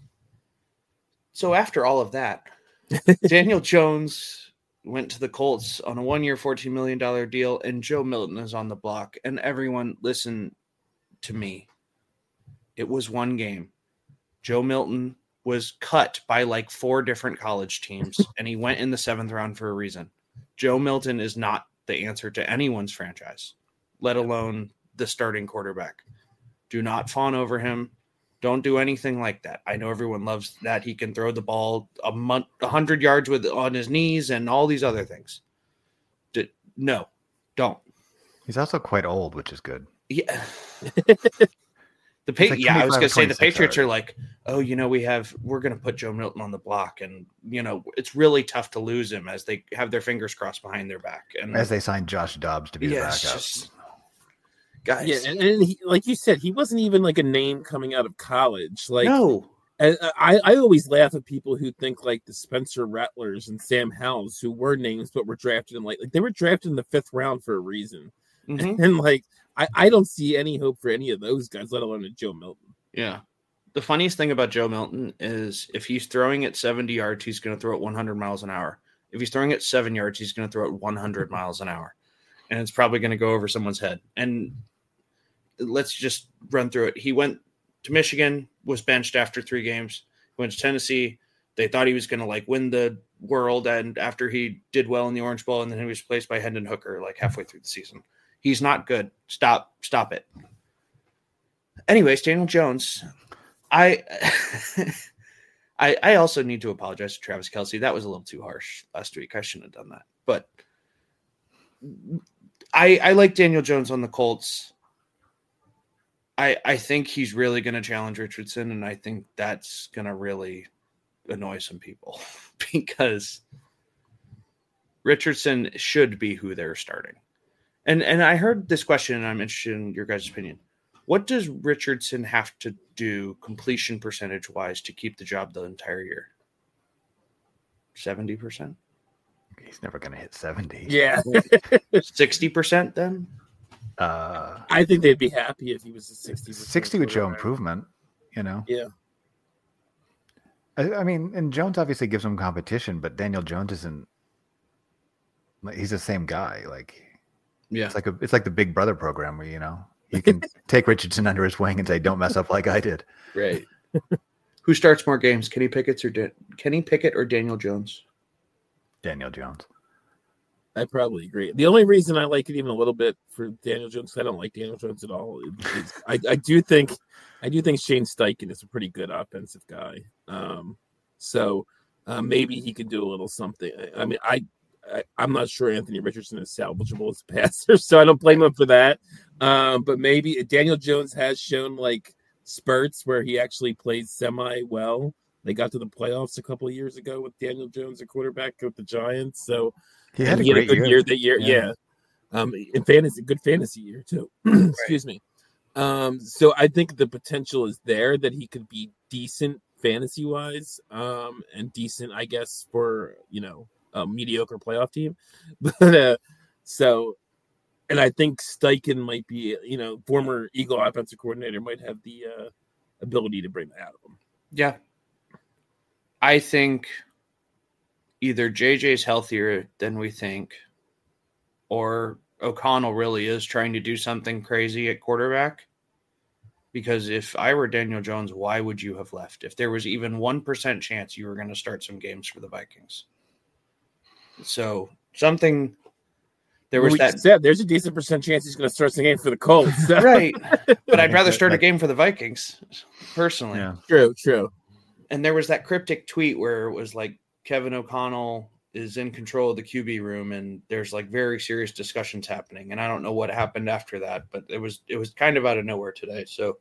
So after all of that, Daniel Jones went to the Colts on a 1-year, $14 million deal, and Joe Milton is on the block. And everyone, listen to me. It was one game. Joe Milton was cut by 4 different college teams, and he went in the 7th round for a reason. Joe Milton is not the answer to anyone's franchise, let alone the starting quarterback. Do not fawn over him. Don't do anything like that. I know everyone loves that he can throw the ball 100 yards on his knees and all these other things. No, don't. He's also quite old, which is good. Yeah. I was going to say the Patriots are we're going to put Joe Milton on the block, and it's really tough to lose him as they have their fingers crossed behind their back, and as they signed Josh Dobbs to be the backup. Guys. Yeah, and he, like you said, he wasn't even a name coming out of college. No. And I always laugh at people who think the Spencer Rattlers and Sam Howells, who were names but were drafted in they were drafted in the 5th round for a reason. Mm-hmm. And I don't see any hope for any of those guys, let alone a Joe Milton. Yeah. The funniest thing about Joe Milton is if he's throwing at 70 yards, he's going to throw it 100 miles an hour. If he's throwing at 7 yards, he's going to throw it 100 miles an hour. And it's probably going to go over someone's head. And let's just run through it. He went to Michigan, was benched after 3 games. Went to Tennessee. They thought he was going to win the world. And after he did well in the Orange Bowl, and then he was replaced by Hendon Hooker halfway through the season. He's not good. Stop it. Anyways, Daniel Jones, I also need to apologize to Travis Kelce. That was a little too harsh last week. I shouldn't have done that. But I like Daniel Jones on the Colts. I think he's really going to challenge Richardson, and I think that's going to really annoy some people because Richardson should be who they're starting. And I heard this question, and I'm interested in your guys' opinion. What does Richardson have to do completion percentage-wise to keep the job the entire year? 70%? He's never going to hit 70. Yeah. 60% then? I think they'd be happy if he was a 60. 60 would show improvement, you know? Yeah. I mean, and Jones obviously gives him competition, but Daniel Jones isn't. He's the same guy. Like, yeah, it's like the Big Brother program where you can take Richardson under his wing and say, "Don't mess up like I did." Right. Who starts more games, Kenny Pickett or Daniel Jones? Daniel Jones. I probably agree. The only reason I like it even a little bit for Daniel Jones, I don't like Daniel Jones at all. I do think Shane Steichen is a pretty good offensive guy. So maybe he could do a little something. I mean, I'm not sure Anthony Richardson is salvageable as a passer, so I don't blame him for that. But maybe Daniel Jones has shown like spurts where he actually plays semi well. They got to the playoffs a couple of years ago with Daniel Jones, a quarterback with the Giants. So he had a good great year that year. Yeah. In fantasy, good fantasy year too. Excuse me. So I think the potential is there that he could be decent fantasy wise, and decent, I guess, for a mediocre playoff team. But and I think Steichen might be, former Eagle offensive coordinator, might have the ability to bring that out of him. Yeah. I think either JJ's healthier than we think, or O'Connell really is trying to do something crazy at quarterback. Because if I were Daniel Jones, why would you have left? If there was even 1% chance you were going to start some games for the Vikings. So something there was that said there's a decent percent chance he's going to start some game for the Colts. So. Right. But I'd rather start a game for the Vikings personally. Yeah. True. And there was that cryptic tweet where it was like Kevin O'Connell is in control of the QB room and there's like very serious discussions happening. And I don't know what happened after that, but it was kind of out of nowhere today. So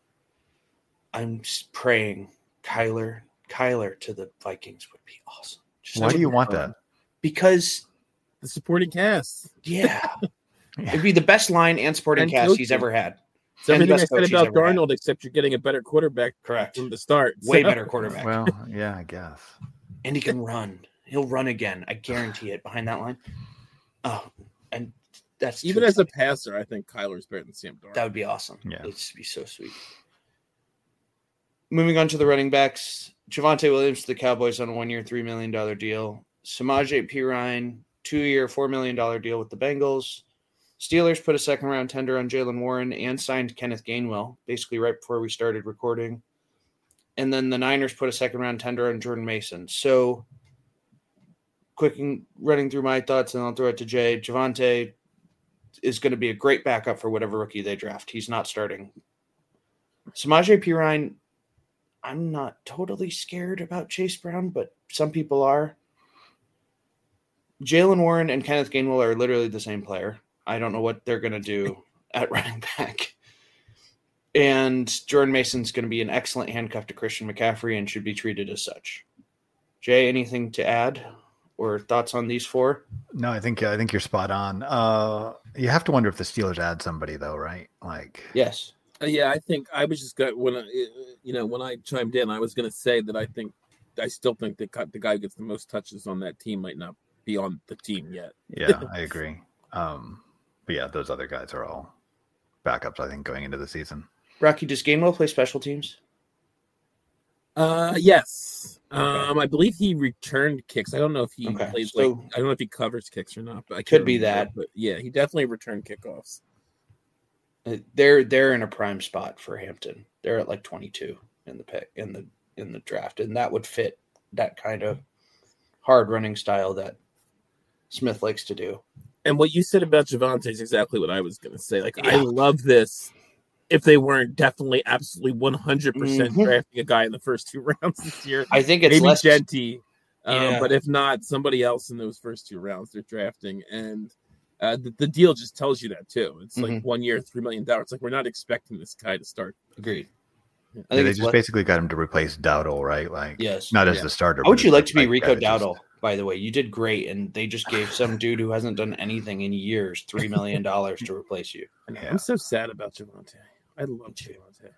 I'm just praying Kyler to the Vikings would be awesome. Why do you want that? Because the supporting cast. Yeah. It'd be the best line and supporting cast coaching. He's ever had. It's everything I said about Darnold, except you're getting a better quarterback. Correct. From the start. Way better quarterback. Well, yeah, I guess. And he can run. He'll run again. I guarantee it behind that line. Oh, and that's even as a passer, I think Kyler's better than Sam Darnold. That would be awesome. Yeah. It'd just be so sweet. Moving on to the running backs. Javonte Williams to the Cowboys on a 1-year, $3 million deal. Samaje Perine, 2-year, $4 million deal with the Bengals. Steelers put a second-round tender on Jaylen Warren and signed Kenneth Gainwell, basically right before we started recording. And then the Niners put a second-round tender on Jordan Mason. So, running through my thoughts, and I'll throw it to Jay. Javonte is going to be a great backup for whatever rookie they draft. He's not starting. Samaje Perine, I'm not totally scared about Chase Brown, but some people are. Jaylen Warren and Kenneth Gainwell are literally the same player. I don't know what they're going to do at running back. And Jordan Mason's going to be an excellent handcuff to Christian McCaffrey and should be treated as such. Jay, anything to add or thoughts on these four? No, I think you're spot on. You have to wonder if the Steelers add somebody though, right? Like, yes. Yeah, I think I was just got when I chimed in, I was going to say that I still think the guy who gets the most touches on that team might not be on the team yet. Yeah, I agree. But yeah, those other guys are all backups, I think, going into the season. Rocky, does Gainwell play special teams? Yes. Okay. I believe he returned kicks. I don't know if he plays I don't know if he covers kicks or not, but I could be that. But yeah, he definitely returned kickoffs. They're in a prime spot for Hampton. They're at like 22 in the pick in the draft, and that would fit that kind of hard running style that Smith likes to do. And what you said about Javonte is exactly what I was going to say. Like, yeah. I love this. If they weren't definitely absolutely 100% drafting a guy in the first 2 rounds this year, I think it's maybe less Genty. But if not, somebody else in those first 2 rounds they're drafting. And The deal just tells you that too. It's like 1 year, $3 million. It's like we're not expecting this guy to start. Agreed. They just basically got him to replace Dowdle, right? Like, yes, not as the starter. How would you like to be like Rico Dowdle? By the way, you did great, and they just gave some dude who hasn't done anything in years $3 million to replace you. I'm so sad about Javonte. I love Javonte.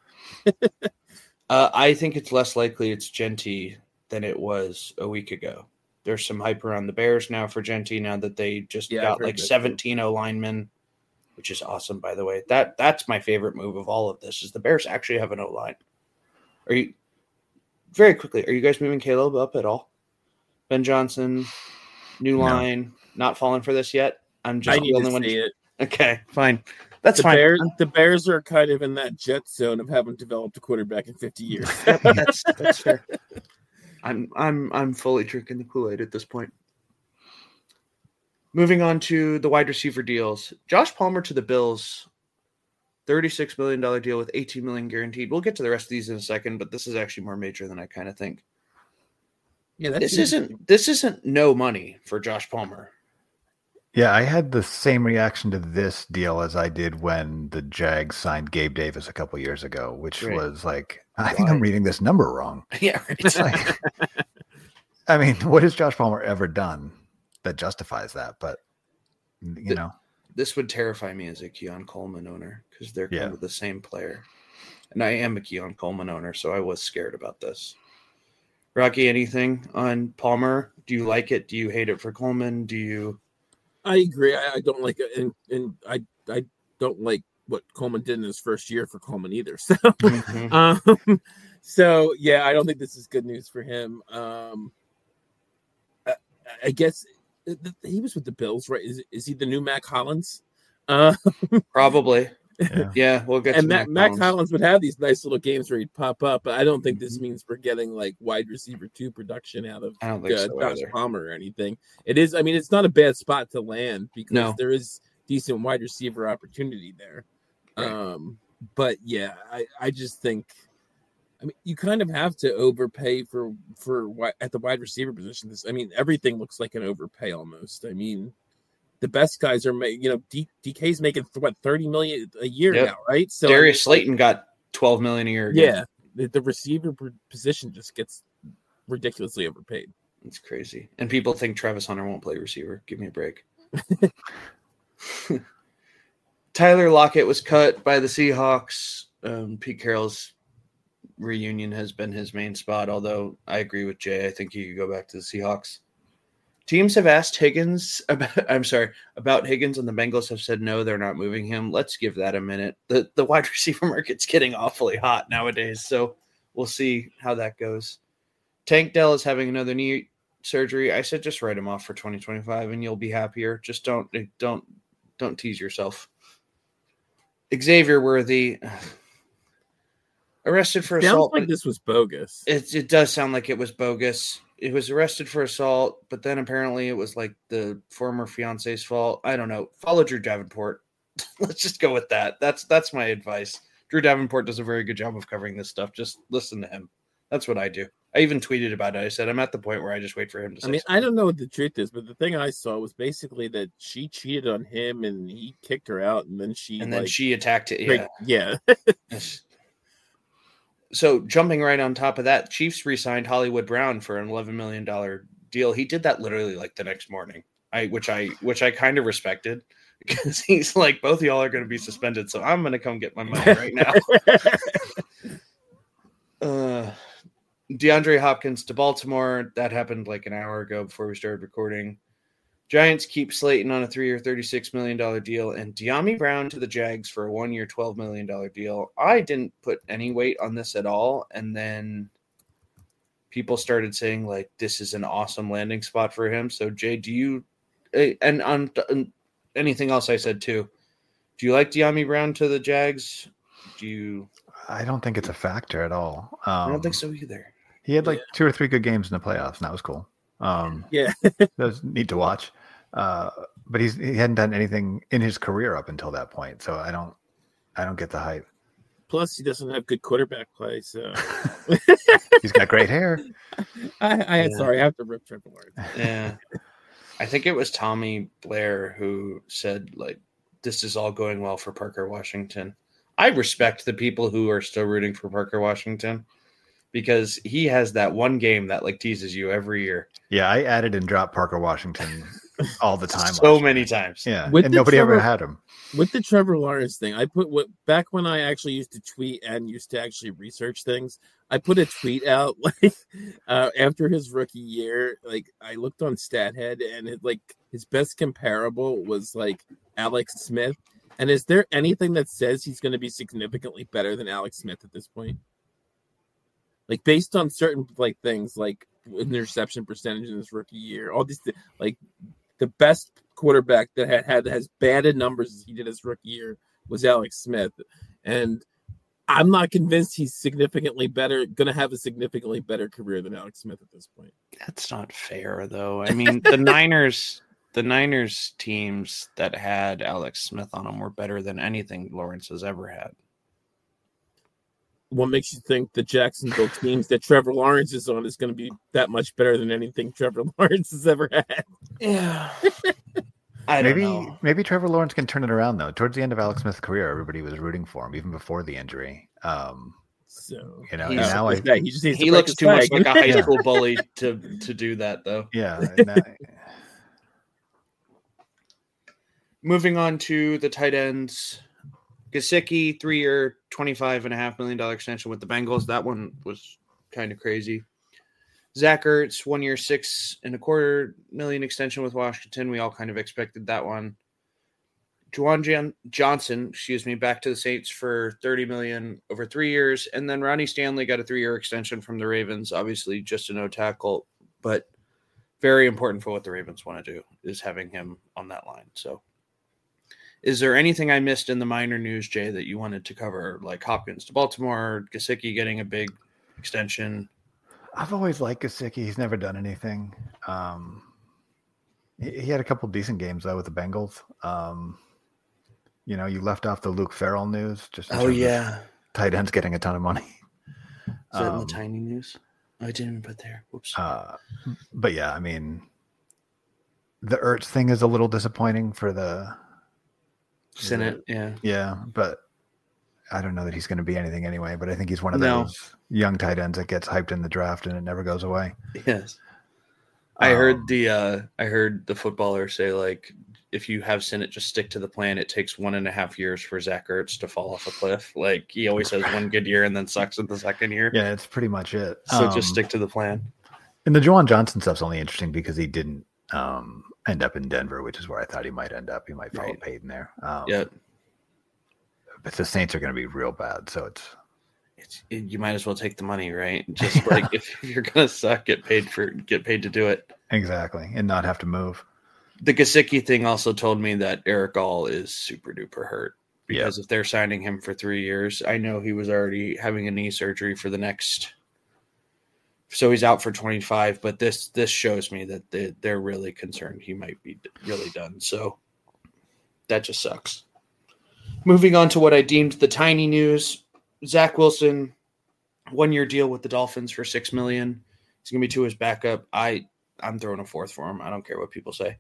I think it's less likely it's Genty than it was a week ago. There's some hype around the Bears now for Genty now that they just got like 17 O-linemen, which is awesome, by the way. That's my favorite move of all of this is the Bears actually have an O-line. Are you guys moving Caleb up at all? Ben Johnson, new line, not falling for this yet? I'm just the only one. It. Okay, fine. That's fine. The Bears are kind of in that jet zone of having developed a quarterback in 50 years. That's fair. I'm fully drinking the Kool-Aid at this point. Moving on to the wide receiver deals. Josh Palmer to the Bills, $36 million deal with $18 million guaranteed. We'll get to the rest of these in a second, but this is actually more major than I kind of think. Yeah, this isn't no money for Josh Palmer. Yeah, I had the same reaction to this deal as I did when the Jags signed Gabe Davis a couple years ago, which was like, I think I'm reading this number wrong. Yeah, right. It's like, I mean, what has Josh Palmer ever done that justifies that? But, you know. This would terrify me as a Keon Coleman owner because they're kind of the same player. And I am a Keon Coleman owner, so I was scared about this. Rocky, anything on Palmer? Do you like it? Do you hate it for Coleman? I agree. I don't like it, and I don't like what Coleman did in his first year for Coleman either. So, so yeah, I don't think this is good news for him. I guess he was with the Bills, right? Is he the new Mac Hollins? Probably. Yeah, we'll get. And Mac Hollins would have these nice little games where he'd pop up, but I don't think this means we're getting like wide receiver 2 production out of Josh Palmer or anything. It is. I mean, it's not a bad spot to land because there is decent wide receiver opportunity there. Right. But yeah, I just think. I mean, you kind of have to overpay for at the wide receiver position. I mean, everything looks like an overpay almost. I mean. The best guys are making, DK's making $30 million a year now, right? So Darius Slayton got $12 million a year. Again. Yeah, the receiver position just gets ridiculously overpaid. It's crazy, and people think Travis Hunter won't play receiver. Give me a break. Tyler Lockett was cut by the Seahawks. Pete Carroll's reunion has been his main spot. Although I agree with Jay, I think he could go back to the Seahawks. Teams have asked Higgins about Higgins, and the Bengals have said no, they're not moving him. Let's give that a minute. The wide receiver market's getting awfully hot nowadays, so we'll see how that goes. Tank Dell is having another knee surgery. I said just write him off for 2025, and you'll be happier. Just don't tease yourself. Xavier Worthy arrested for assault. Sounds like this was bogus. It does sound like it was bogus. It was arrested for assault, but then apparently it was like the former fiance's fault. I don't know. Follow Drew Davenport. Let's just go with that. That's my advice. Drew Davenport does a very good job of covering this stuff. Just listen to him. That's what I do. I even tweeted about it. I said, I'm at the point where I just wait for him to say something. I don't know what the truth is, but the thing I saw was basically that she cheated on him and he kicked her out, and then she attacked it. Yeah. So jumping right on top of that, Chiefs re-signed Hollywood Brown for an $11 million deal. He did that literally like the next morning, which I kind of respected because he's like, both of y'all are going to be suspended, so I'm going to come get my money right now. DeAndre Hopkins to Baltimore. That happened like an hour ago before we started recording. Giants keep Slayton on a 3-year, $36 million deal, and De'Ami Brown to the Jags for a 1-year, $12 million deal. I didn't put any weight on this at all, and then people started saying, like, this is an awesome landing spot for him. So, Jay, do you – and on anything else I said too, do you like De'Ami Brown to the Jags? I don't think it's a factor at all. I don't think so either. He had 2 or 3 good games in the playoffs, and that was cool. That was neat to watch. But he hadn't done anything in his career up until that point, so I don't get the hype. Plus, he doesn't have good quarterback play, so he's got great hair. Sorry, I have to rip Trevor Lawrence. Yeah. I think it was Tommy Blair who said, like, this is all going well for Parker Washington. I respect the people who are still rooting for Parker Washington because he has that one game that like teases you every year. Yeah, I added and dropped Parker Washington all the time. So many times. Yeah, and nobody ever had him. With the Trevor Lawrence thing, I put back when I actually used to tweet and used to actually research things. I put a tweet out like after his rookie year. Like I looked on StatHead and his best comparable was like Alex Smith. And is there anything that says he's going to be significantly better than Alex Smith at this point? Like based on certain like things like interception percentage in his rookie year, all these like the best quarterback that has batted numbers as he did his rookie year was Alex Smith, and I'm not convinced he's significantly better, going to have a significantly better career than Alex Smith at this point. That's not fair, though. I mean, the Niners teams that had Alex Smith on them were better than anything Lawrence has ever had. What makes you think the Jacksonville teams that Trevor Lawrence is on is going to be that much better than anything Trevor Lawrence has ever had? Yeah. I don't know. Maybe Trevor Lawrence can turn it around, though. Towards the end of Alex Smith's career, everybody was rooting for him, even before the injury. So he looks too much like a high school bully to do that, though. Yeah. Moving on to the tight ends. Gesicki, 3-year, $25.5 million extension with the Bengals. That one was kind of crazy. Zach Ertz, 1 year, $6.25 million extension with Washington. We all kind of expected that one. Juwan Johnson, back to the Saints for $30 million over 3 years. And then Ronnie Stanley got a 3-year extension from the Ravens. Obviously, just a no tackle, but very important for what the Ravens want to do is having him on that line. So, is there anything I missed in the minor news, Jay, that you wanted to cover, like Hopkins to Baltimore, Gesicki getting a big extension? I've always liked Gesicki. He's never done anything. He had a couple decent games, though, with the Bengals. You left off the Luke Farrell news. Tight ends getting a ton of money. Is that in the tiny news? I didn't even put there. Whoops. But yeah, I mean, the Ertz thing is a little disappointing for the Senate. Yeah, but I don't know that he's going to be anything anyway. But I think he's one of those young tight ends that gets hyped in the draft and it never goes away. Yes. I heard the footballer say, like, if you have Senate, just stick to the plan. It takes 1.5 years for Zach Ertz to fall off a cliff. Like, he always has one good year and then sucks in the second year. Yeah, it's pretty much it. So just stick to the plan. And the Juwan Johnson stuff's only interesting because he didn't end up in Denver, which is where I thought he might end up. He might follow Peyton there. Yeah. But the Saints are going to be real bad, so you might as well take the money, right? Just like if you're going to suck, get paid to do it. Exactly, and not have to move. The Gesicki thing also told me that Eric All is super duper hurt because if they're signing him for 3 years, I know he was already having a knee surgery for the next. So he's out for 25, but this shows me that they're really concerned he might be really done. So that just sucks. Moving on to what I deemed the tiny news, Zach Wilson, 1 year deal with the Dolphins for $6 million. He's going to be to his backup. I'm throwing a fourth for him. I don't care what people say.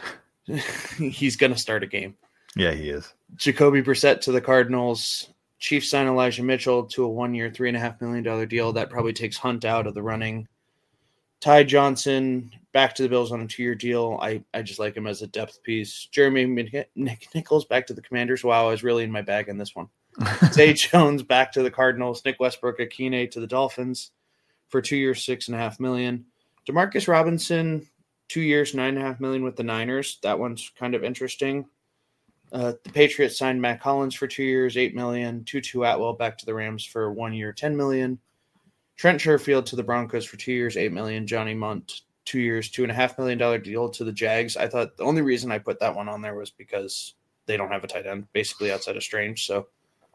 He's going to start a game. Yeah, he is. Jacoby Brissett to the Cardinals. Chiefs sign Elijah Mitchell to a 1 year, $3.5 million deal. That probably takes Hunt out of the running. Ty Johnson back to the Bills on a 2-year deal. I just like him as a depth piece. Jeremy Nichols back to the Commanders. Wow, I was really in my bag in this one. Zay Jones back to the Cardinals. Nick Westbrook-Akine to the Dolphins for 2 years, $6.5 million. Demarcus Robinson, 2 years, $9.5 million with the Niners. That one's kind of interesting. The Patriots signed Matt Collins for 2 years, $8 million. Tutu Atwell back to the Rams for 1 year, $10 million. Trent Sherfield to the Broncos for 2 years, $8 million. Johnny Munt, 2 years, $2.5 million deal to the Jags. I thought the only reason I put that one on there was because they don't have a tight end, basically outside of Strange. So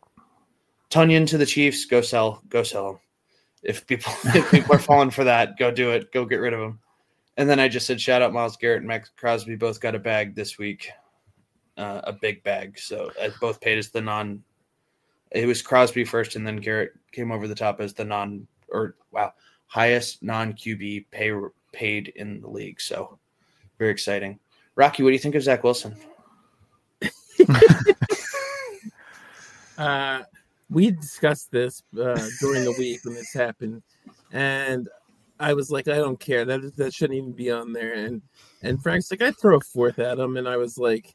Tunyon to the Chiefs, go sell him. If people are falling for that, go do it. Go get rid of him. And then I just said, shout out Myles Garrett and Max Crosby. Both got a bag this week, a big bag. So both paid as it was Crosby first, and then Garrett came over the top as the highest non-QB paid in the league. So Very exciting. Rocky, what do you think of Zach Wilson? We discussed this during the week when this happened, and I was like, I don't care. That shouldn't even be on there. And Frank's like, I'd throw a fourth at him, and I was like,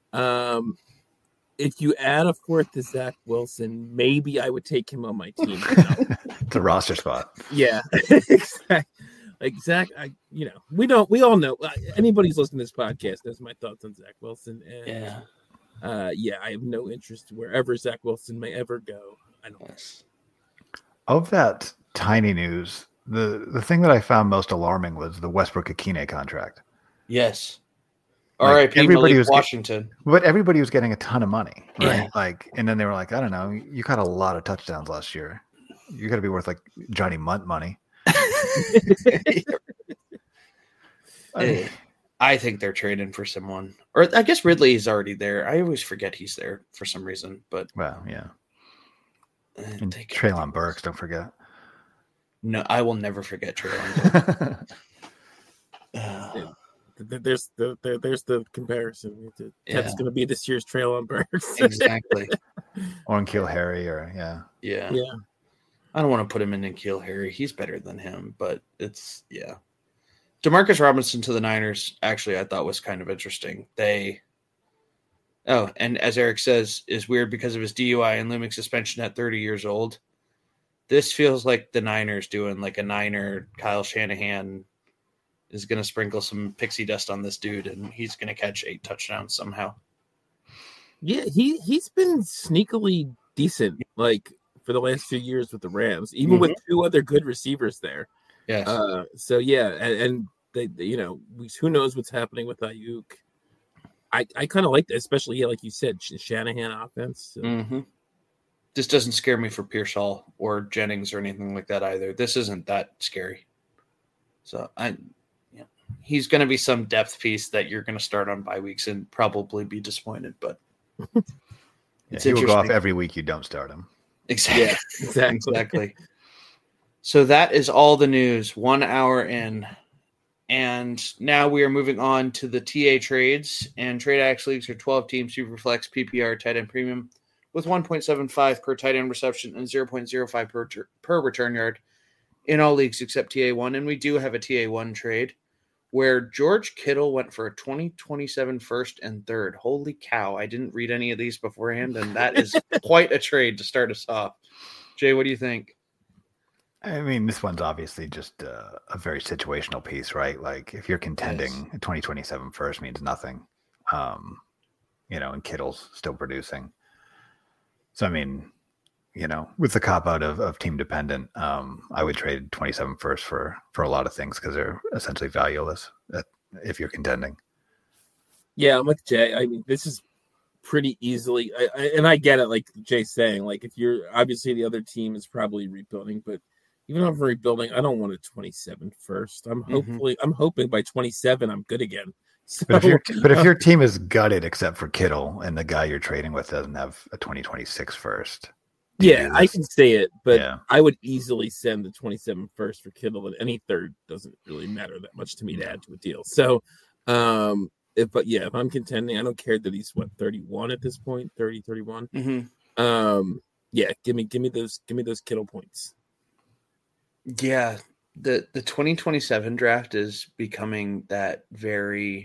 if you add a fourth to Zach Wilson, maybe I would take him on my team. It's a roster spot. Yeah, exactly. Like Zach, we all know. Anybody who's listening to this podcast knows my thoughts on Zach Wilson. And, I have no interest wherever Zach Wilson may ever go. I don't. Of that tiny news, the thing that I found most alarming was the Westbrook-Akine contract. Yes. Like, R.I.P. Malik Washington. But everybody was getting a ton of money, right? Yeah. Like, and then they were like, I don't know, you got a lot of touchdowns last year. You got to be worth like Johnny Munt money. I think they're trading for someone, or I guess Ridley is already there. I always forget he's there for some reason, but well, yeah. And Treylon Burks, don't forget. No, I will never forget Treylon Burks. There's the comparison. That's going to be this year's Treylon Burks. Exactly. Or N'Keal Harry, or yeah. I don't want to put him in N'Keal Harry. He's better than him, but it's DeMarcus Robinson to the Niners, actually, I thought was kind of interesting. And as Eric says, is weird because of his DUI and looming suspension at 30 years old. This feels like the Niners doing like a Niner. Kyle Shanahan is going to sprinkle some pixie dust on this dude, and he's going to catch 8 touchdowns somehow. Yeah, he's been sneakily decent, like for the last few years with the Rams, even with 2 other good receivers there. Yes. And they who knows what's happening with Ayuk. I kind of like that, especially like you said, Shanahan offense. So. This doesn't scare me for Pearsall or Jennings or anything like that either. This isn't that scary. So he's going to be some depth piece that you're going to start on bye weeks and probably be disappointed, but he will go off every week you don't start him. Exactly. Yeah, exactly. So that is all the news. 1 hour in. And now we are moving on to the TA trades. And TradeAddicts leagues are 12-team Superflex PPR tight end premium with 1.75 per tight end reception and 0.05 per return yard in all leagues except TA1. And we do have a TA1 trade where George Kittle went for a 2027 first and third. Holy cow. I didn't read any of these beforehand, and that is quite a trade to start us off. Jay, what do you think? I mean, this one's obviously just a very situational piece, right? Like, if you're contending, 2027 first means nothing, and Kittle's still producing. So, I mean, with the cop-out of team dependent, I would trade 27 first for a lot of things because they're essentially valueless if you're contending. Yeah, I'm with Jay. I mean, this is pretty easily, and I get it, like Jay's saying, like if you're, obviously the other team is probably rebuilding, but even if I'm rebuilding, I don't want a 27 first. I'm hoping by 27 I'm good again. So, but if your team is gutted except for Kittle and the guy you're trading with doesn't have a 2026 first. Yeah, I can say it, but I would easily send the 27 first for Kittle, and any third doesn't really matter that much to me to add to a deal. So, if I'm contending, I don't care that he's 31 at this point, 30, 31. Give me those Kittle points. Yeah, the 2027 draft is becoming that very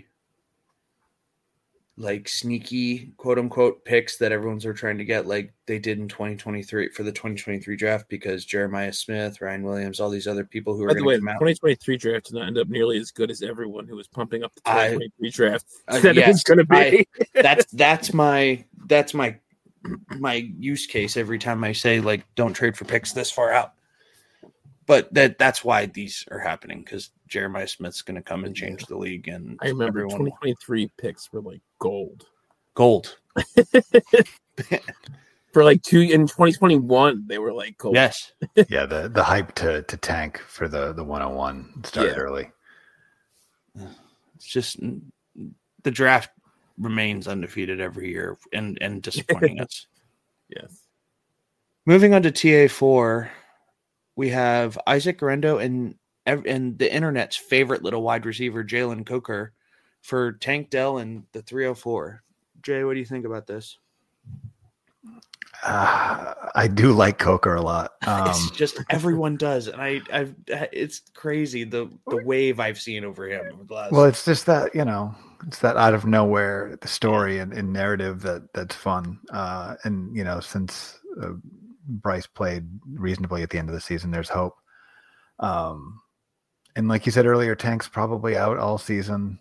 like sneaky quote unquote picks that everyone's trying to get, like they did in 2023 for the 2023 draft, because Jeremiah Smith, Ryan Williams, all these other people who are going to come out. 2023 draft did not end up nearly as good as everyone who was pumping up the 2023 draft said it was going to be. That's my use case every time I say, like, don't trade for picks this far out. But that's why these are happening, because Jeremiah Smith's going to come and change the league. And I remember 2023 picks were like gold. For like in 2021, they were like gold. Yes. Yeah, the hype to tank for the 101 started early. It's just the draft remains undefeated every year and disappointing us. Yes. Moving on to TA4. We have Isaac Guerendo and the internet's favorite little wide receiver, Jalen Coker, for Tank Dell and the 304. Jay, what do you think about this? I do like Coker a lot. It's just everyone does, and I've it's crazy the wave I've seen over him over the last. Well, it's just that it's that out of nowhere the story and narrative that's fun. And since Bryce played reasonably at the end of the season, there's hope. And like you said earlier, Tank's probably out all season.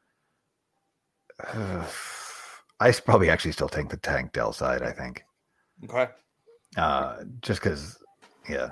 I probably actually still take the Tank Dell side, I think. Okay. Just because, yeah.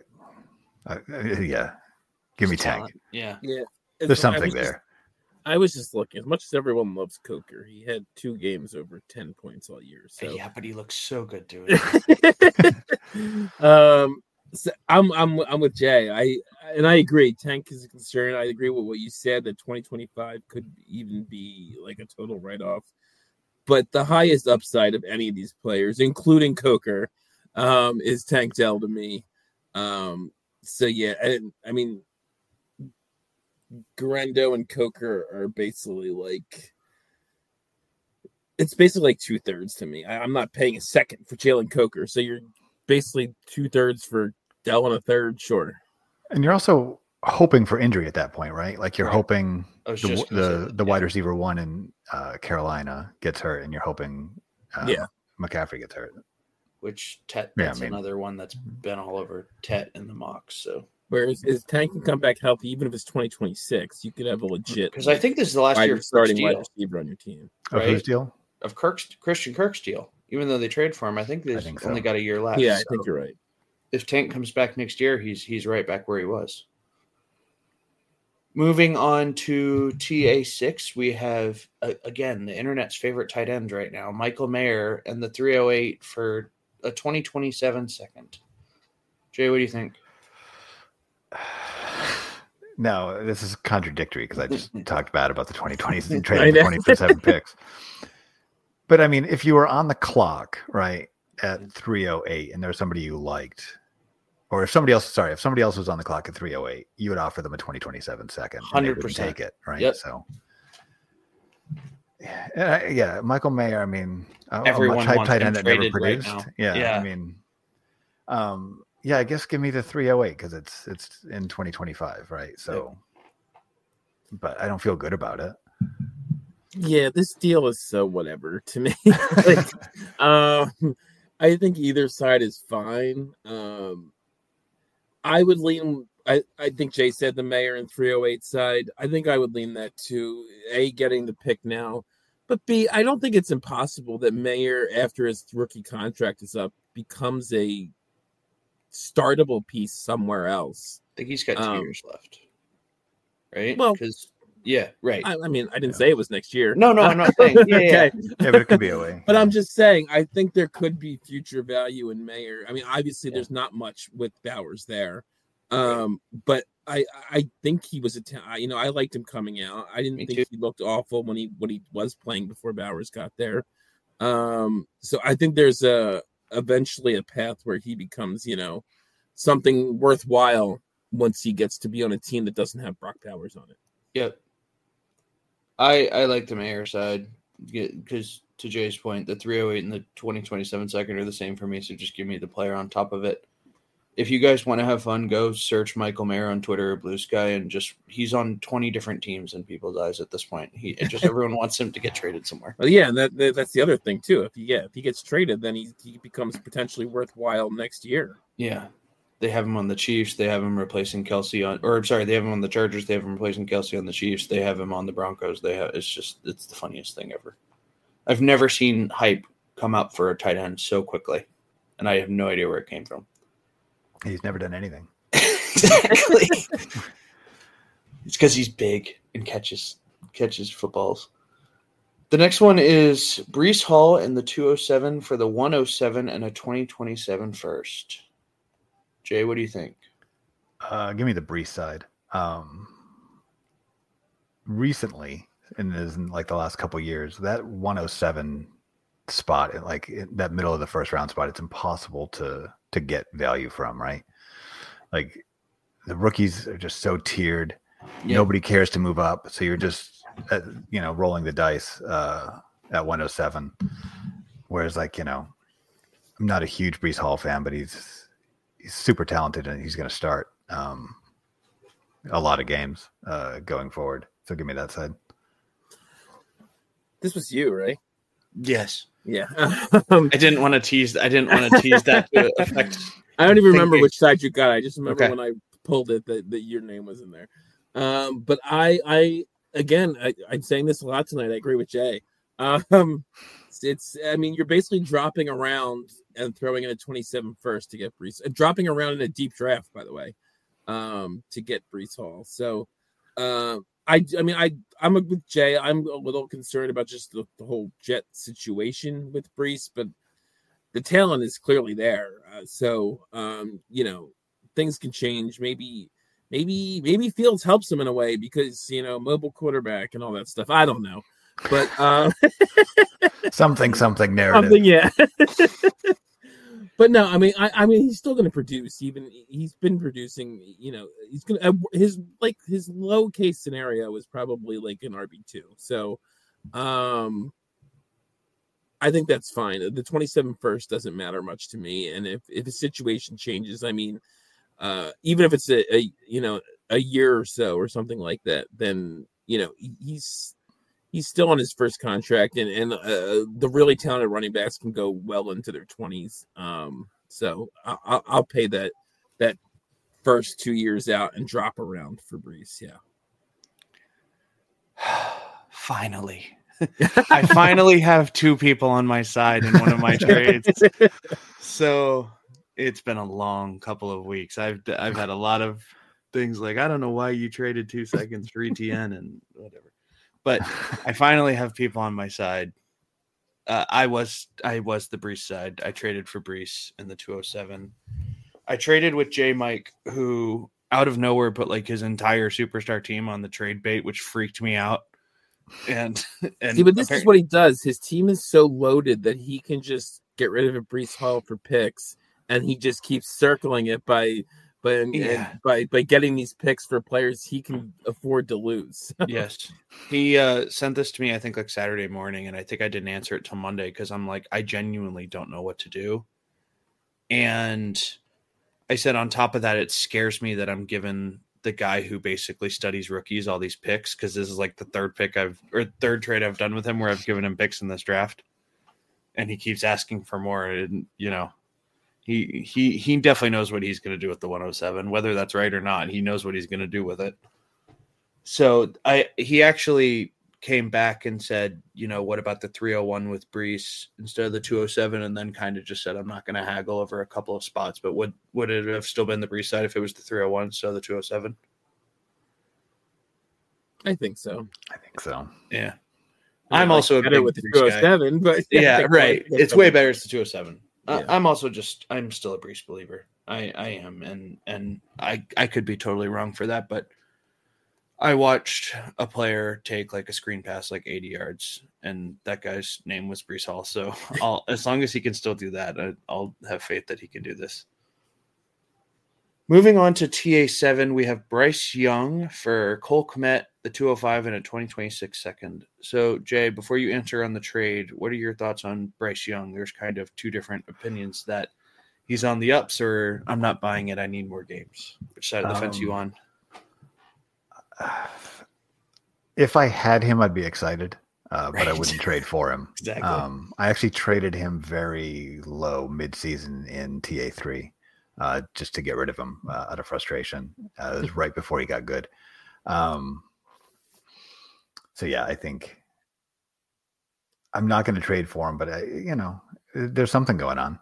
Give me Tank. Yeah. There's something there. I was just looking. As much as everyone loves Coker, he had 2 games over 10 points all year. So yeah, but he looks so good doing it. So I'm with Jay. I agree. Tank is a concern. I agree with what you said that 2025 could even be like a total write-off. But the highest upside of any of these players, including Coker, is Tank Dell to me. So yeah, I mean, Garendo and Coker are basically like, it's basically like 2/3 to me. I'm not paying a second for Jalen Coker, so you're basically 2/3 for Dell and a third, sure. And you're also hoping for injury at that point, right? Like you're hoping the wide receiver one in Carolina gets hurt, and you're hoping McCaffrey gets hurt. Which that's another one that's been all over Tet in the mocks. So whereas if Tank can come back healthy, even if it's 2026, you could have a legit, because I think this is the last year of starting wide receiver on your team. Right? Of whose deal? Of Christian Kirk's deal. Even though they trade for him, I think they've only got a year left. Yeah, I think you're right. If Tank comes back next year, he's right back where he was. Moving on to TA6, we have, again, the internet's favorite tight end right now, Michael Mayer, and the 308 for a 2027 second. Jay, what do you think? No, this is contradictory because I just talked bad about the 2020s and traded the 27 picks. But, I mean, if you were on the clock, right, at 308 and there was somebody you liked, or if somebody else was on the clock at 308, you would offer them a 2027 second. 100%. Take it, right? Yep. So, yeah, Michael Mayer, I mean, everyone a much hype tight him end that never traded right produced. now. Yeah, I mean, I guess give me the 308 because it's in 2025, right? So, but I don't feel good about it. Yeah, this deal is so whatever to me. I think either side is fine. I would lean. I think Jay said the Mayer and 308 side. I think I would lean that to A, getting the pick now, but B, I don't think it's impossible that Mayer, after his rookie contract is up, becomes a startable piece somewhere else. I think he's got 2 years left, right? Well, yeah, right. I mean, I didn't say it was next year. No, I'm not saying. Yeah. But it could be a way. But I'm just saying, I think there could be future value in Mayer. I mean, obviously, there's not much with Bowers there, but I think he was I liked him coming out. I didn't think he looked awful when he was playing before Bowers got there. So I think there's eventually a path where he becomes something worthwhile once he gets to be on a team that doesn't have Brock Bowers on it. Yep. I like the Mayer side because, to Jay's point, the 308 and the 2027 second are the same for me, so just give me the player on top of it. If you guys want to have fun, go search Michael Mayer on Twitter or Blue Sky, and he's on 20 different teams in people's eyes at this point. Everyone wants him to get traded somewhere. Well, yeah, and that's the other thing, too. If he gets traded, then he becomes potentially worthwhile next year. Yeah. They have him on the Chiefs. They have him replacing Kelsey they have him on the Chargers. They have him replacing Kelsey on the Chiefs. They have him on the Broncos. It's the funniest thing ever. I've never seen hype come up for a tight end so quickly, and I have no idea where it came from. He's never done anything. Exactly. It's because he's big and catches footballs. The next one is Breece Hall in the 207 for the 107 and a 2027 first. Jay, what do you think? Give me the Breece side. Recently, in like the last couple of years, that 107 spot, that middle of the first round spot, it's impossible to get value from, right? Like the rookies are just so tiered. Yep. Nobody cares to move up, so you're just rolling the dice at 107. Whereas, like, I'm not a huge Breece Hall fan, but he's super talented and he's going to start a lot of games going forward. So give me that side. This was you, right? Yes. Yeah. I didn't want to tease that to affect. I don't even remember which side you got. I just remember Okay. when I pulled it that your name was in there. But I'm saying this a lot tonight. I agree with Jay. You're basically dropping around and throwing in a 27 first to get Breece. Dropping around in a deep draft, by the way, to get Breece Hall. So, I'm with Jay. I'm a little concerned about just the whole Jet situation with Breece, but the talent is clearly there. Things can change. Maybe Fields helps him in a way because, mobile quarterback and all that stuff. I don't know, but something narrative. Something, yeah. But no, he's still going to produce. Even he's been producing. He's going to his low case scenario is probably like an RB2. So, I think that's fine. The 27 first doesn't matter much to me. And if the situation changes, even if it's a year or so or something like that, then he's still on his first contract, and the really talented running backs can go well into their 20s. So I'll pay that first 2 years out and drop around for Breece. Yeah. Finally. I finally have two people on my side in one of my trades. So it's been a long couple of weeks. I've had a lot of things like, I don't know why you traded 2 seconds for ETN and whatever. But I finally have people on my side. I was the Breece side. I traded for Breece in the 207. I traded with J Mike, who out of nowhere put like his entire superstar team on the trade bait, which freaked me out. And see, but this is what he does. His team is so loaded that he can just get rid of a Breece Hall for picks, and he just keeps circling it by getting these picks for players he can afford to lose. Yes. He sent this to me, I think, like Saturday morning, and I think I didn't answer it till Monday because I'm like, I genuinely don't know what to do. And I said, on top of that, it scares me that I'm giving the guy who basically studies rookies all these picks, because this is like the third trade I've done with him where I've given him picks in this draft, and he keeps asking for more. And he definitely knows what he's going to do with the 107, whether that's right or not. He knows what he's going to do with it. So he actually came back and said, what about the 301 with Breece instead of the 207? And then kind of just said, I'm not going to haggle over a couple of spots, but would it have still been the Breece side if it was the 301 instead of the 207? I think so. Yeah. I'm also a big with the Breece 207, guy. but yeah, right. It's way better as the 207. Yeah. I'm still a Breece believer. I am. And I could be totally wrong for that, but I watched a player take like a screen pass, like 80 yards, and that guy's name was Breece Hall. So as long as he can still do that, I'll have faith that he can do this. Moving on to TA7, we have Bryce Young for Cole Kmet, the 205, and a 2026 second. So, Jay, before you enter on the trade, what are your thoughts on Bryce Young? There's kind of two different opinions, that he's on the ups or I'm not buying it, I need more games. Which side of the fence are you on? If I had him, I'd be excited, but I wouldn't trade for him. Exactly. I actually traded him very low mid-season in TA3 just to get rid of him out of frustration. It was right before he got good. So, yeah, I think I'm not going to trade for him, but, there's something going on.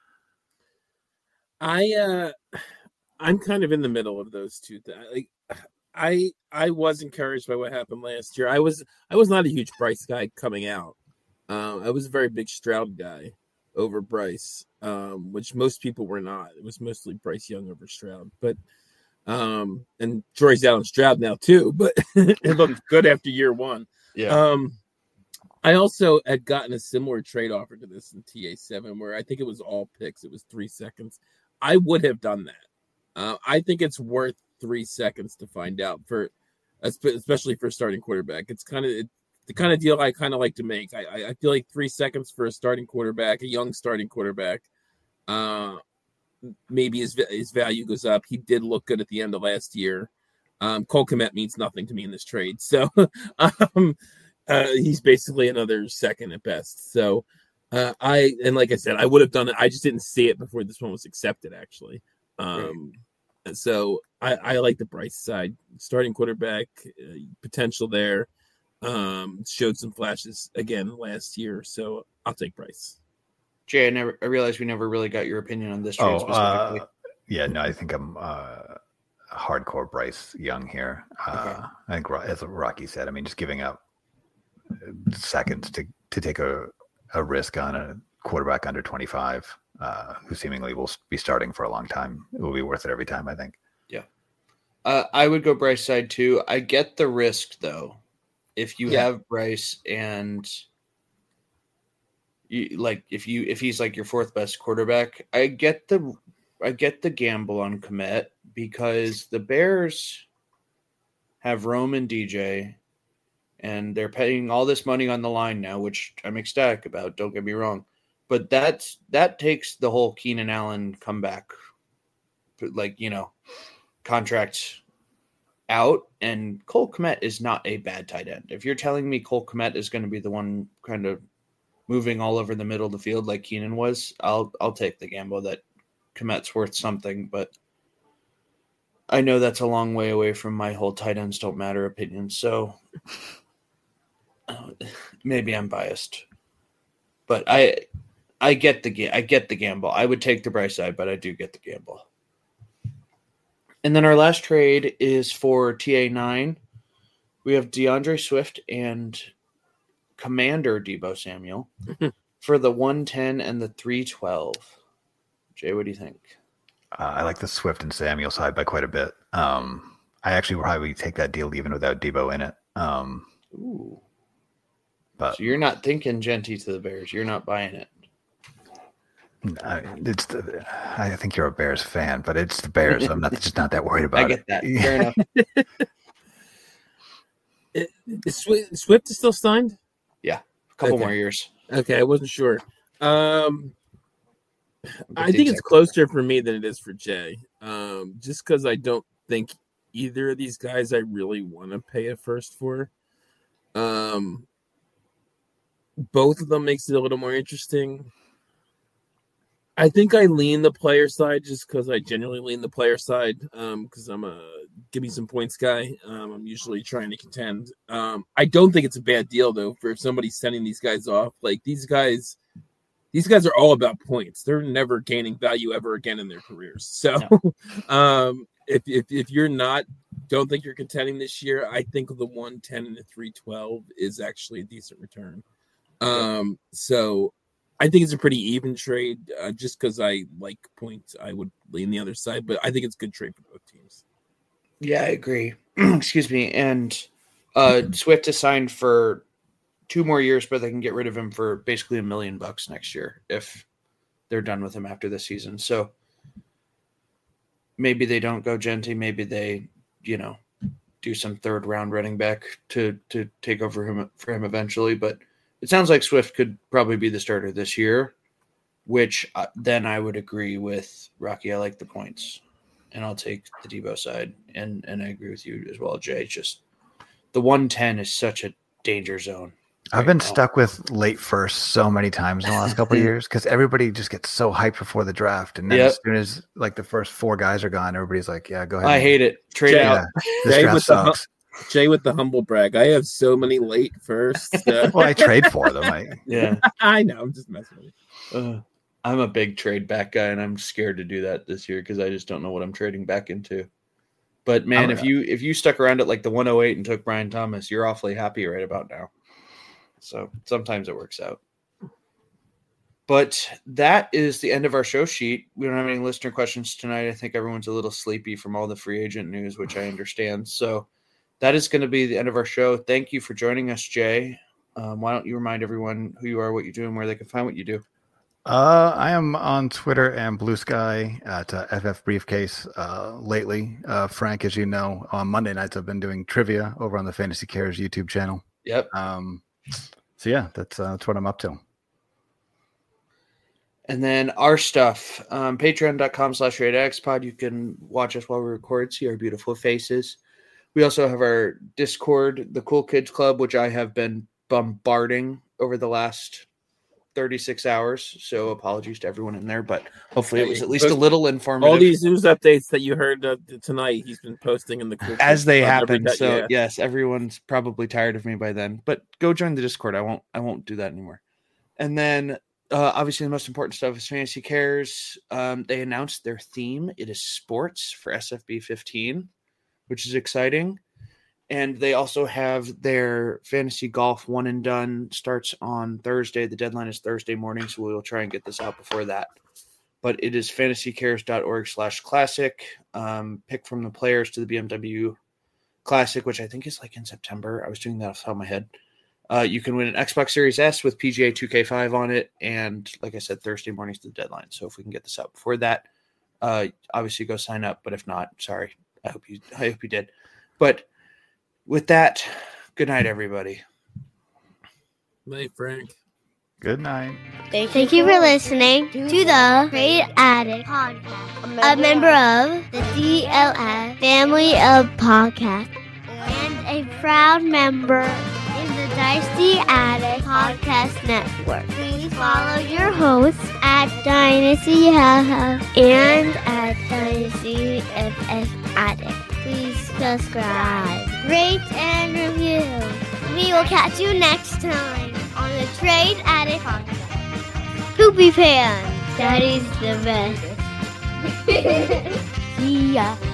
I'm kind of in the middle of those two things. I was encouraged by what happened last year. I was not a huge Bryce guy coming out. I was a very big Stroud guy over Bryce, which most people were not. It was mostly Bryce Young over Stroud, but and Jory's out on Stroud now too. But it looked good after year one. Yeah. I also had gotten a similar trade offer to this in TA7, where I think it was all picks. It was 3 seconds. I would have done that. I think it's worth 3 seconds to find out. For especially for a starting quarterback. It's kind of the kind of deal I kind of like to make. I feel like 3 seconds for a starting quarterback, a young starting quarterback. Maybe his value goes up. He did look good at the end of last year. Cole Kmet means nothing to me in this trade. So he's basically another second at best. So like I said, I would have done it. I just didn't see it before this one was accepted, actually. So I like the Bryce side. Starting quarterback, potential there. Showed some flashes again last year. So I'll take Bryce. Jay, I realized we never really got your opinion on this trade specifically. Yeah, no, I think I'm hardcore Bryce Young here. I think, as Rocky said, I mean, just giving up seconds to take a risk on a quarterback under 25 who seemingly will be starting for a long time. It will be worth it every time, I think. Yeah. I would go Bryce side too. I get the risk, though. If you have Bryce and if he's like your fourth best quarterback, I get the gamble on Kmet because the Bears have Rome and DJ, and they're paying all this money on the line now, which I'm ecstatic about. Don't get me wrong, but that takes the whole Keenan Allen comeback, contract out, and Cole Kmet is not a bad tight end. If you're telling me Cole Kmet is going to be the one kind of moving all over the middle of the field like Keenan was, I'll take the gamble that Kmet's worth something, but I know that's a long way away from my whole tight ends don't matter opinion, so maybe I'm biased. But I get the gamble. I would take the Bryce side, but I do get the gamble. And then our last trade is for TA9. We have DeAndre Swift and Commander Deebo Samuel for the 110 and the 312. Jay, what do you think? I like the Swift and Samuel side by quite a bit. I actually would probably take that deal even without Deebo in it. Ooh. But so you're not thinking Genty to the Bears. You're not buying it. I think you're a Bears fan, but it's the Bears. So I'm just not that worried about it. I get that. Fair enough. Swift is still signed? Yeah, a couple more years. Okay, I wasn't sure. I think it's closer for me than it is for Jay. Just because I don't think either of these guys I really want to pay a first for. Both of them makes it a little more interesting. I think I lean the player side just because I generally lean the player side because I'm a give me some points guy. I'm usually trying to contend. I don't think it's a bad deal, though, for if somebody's sending these guys off. Like, these guys are all about points. They're never gaining value ever again in their careers. So if you're don't think you're contending this year, I think the 110 and the 312 is actually a decent return. So I think it's a pretty even trade just because I like points. I would lean the other side, but I think it's a good trade for both teams. Yeah, I agree. Excuse me. And Swift is signed for 2 more years, but they can get rid of him for basically $1 million next year if they're done with him after this season. So maybe they don't go Genty. Maybe they, do some 3rd round running back to take over for him eventually. But it sounds like Swift could probably be the starter this year, which then I would agree with Rocky. I like the points, and I'll take the Deebo side. And I agree with you as well, Jay. Just the 110 is such a danger zone. I've been stuck with late first so many times in the last couple of years because everybody just gets so hyped before the draft. And then as soon as like the first 4 guys are gone, everybody's like, yeah, go ahead. I hate it. Trade out. This draft sucks. Jay with the humble brag. I have so many late firsts. Well, I trade for them. I know. I'm just messing with you. I'm a big trade back guy, and I'm scared to do that this year because I just don't know what I'm trading back into. But man, if you stuck around at like the 108 and took Brian Thomas, you're awfully happy right about now. So sometimes it works out. But that is the end of our show sheet. We don't have any listener questions tonight. I think everyone's a little sleepy from all the free agent news, which I understand. So that is going to be the end of our show. Thank you for joining us, Jay. Why don't you remind everyone who you are, what you do, and where they can find what you do? I am on Twitter and Blue Sky at FF Briefcase lately. Frank, as you know, on Monday nights I've been doing trivia over on the Fantasy Cares YouTube channel. Yep. So yeah, that's what I'm up to. And then our stuff, patreon.com/RateXPod. You can watch us while we record, see our beautiful faces. We also have our Discord, the Cool Kids Club, which I have been bombarding over the last 36 hours. So apologies to everyone in there, but hopefully it was at least a little informative. All these news updates that you heard tonight, he's been posting in the Cool Kids as they Club happen. So yeah. Yes, everyone's probably tired of me by then, but go join the Discord. I won't do that anymore. And then obviously the most important stuff is Fantasy Cares. They announced their theme. It is sports for SFB 15, which is exciting. And they also have their fantasy golf one and done starts on Thursday. The deadline is Thursday morning, so we will try and get this out before that. But it is fantasycares.org/classic. Pick from the players to the BMW Classic, which I think is like in September. I was doing that off the top of my head. You can win an Xbox Series S with PGA 2K5 on it. And like I said, Thursday morning's the deadline. So if we can get this out before that, obviously go sign up. But if not, sorry. I hope you did. But with that, good night, everybody. Night, Frank. Good night. Thank you for listening to the Trade Addict Podcast, a member of the DLS family of podcasts, and a proud member in the Dynasty Addict Podcast Network. Please follow your hosts at Dynasty and at Dynasty FF Addict. Please subscribe, rate, and review. We will catch you next time on the Trade Addict Podcast. Poopy Pan, that is the best. See ya.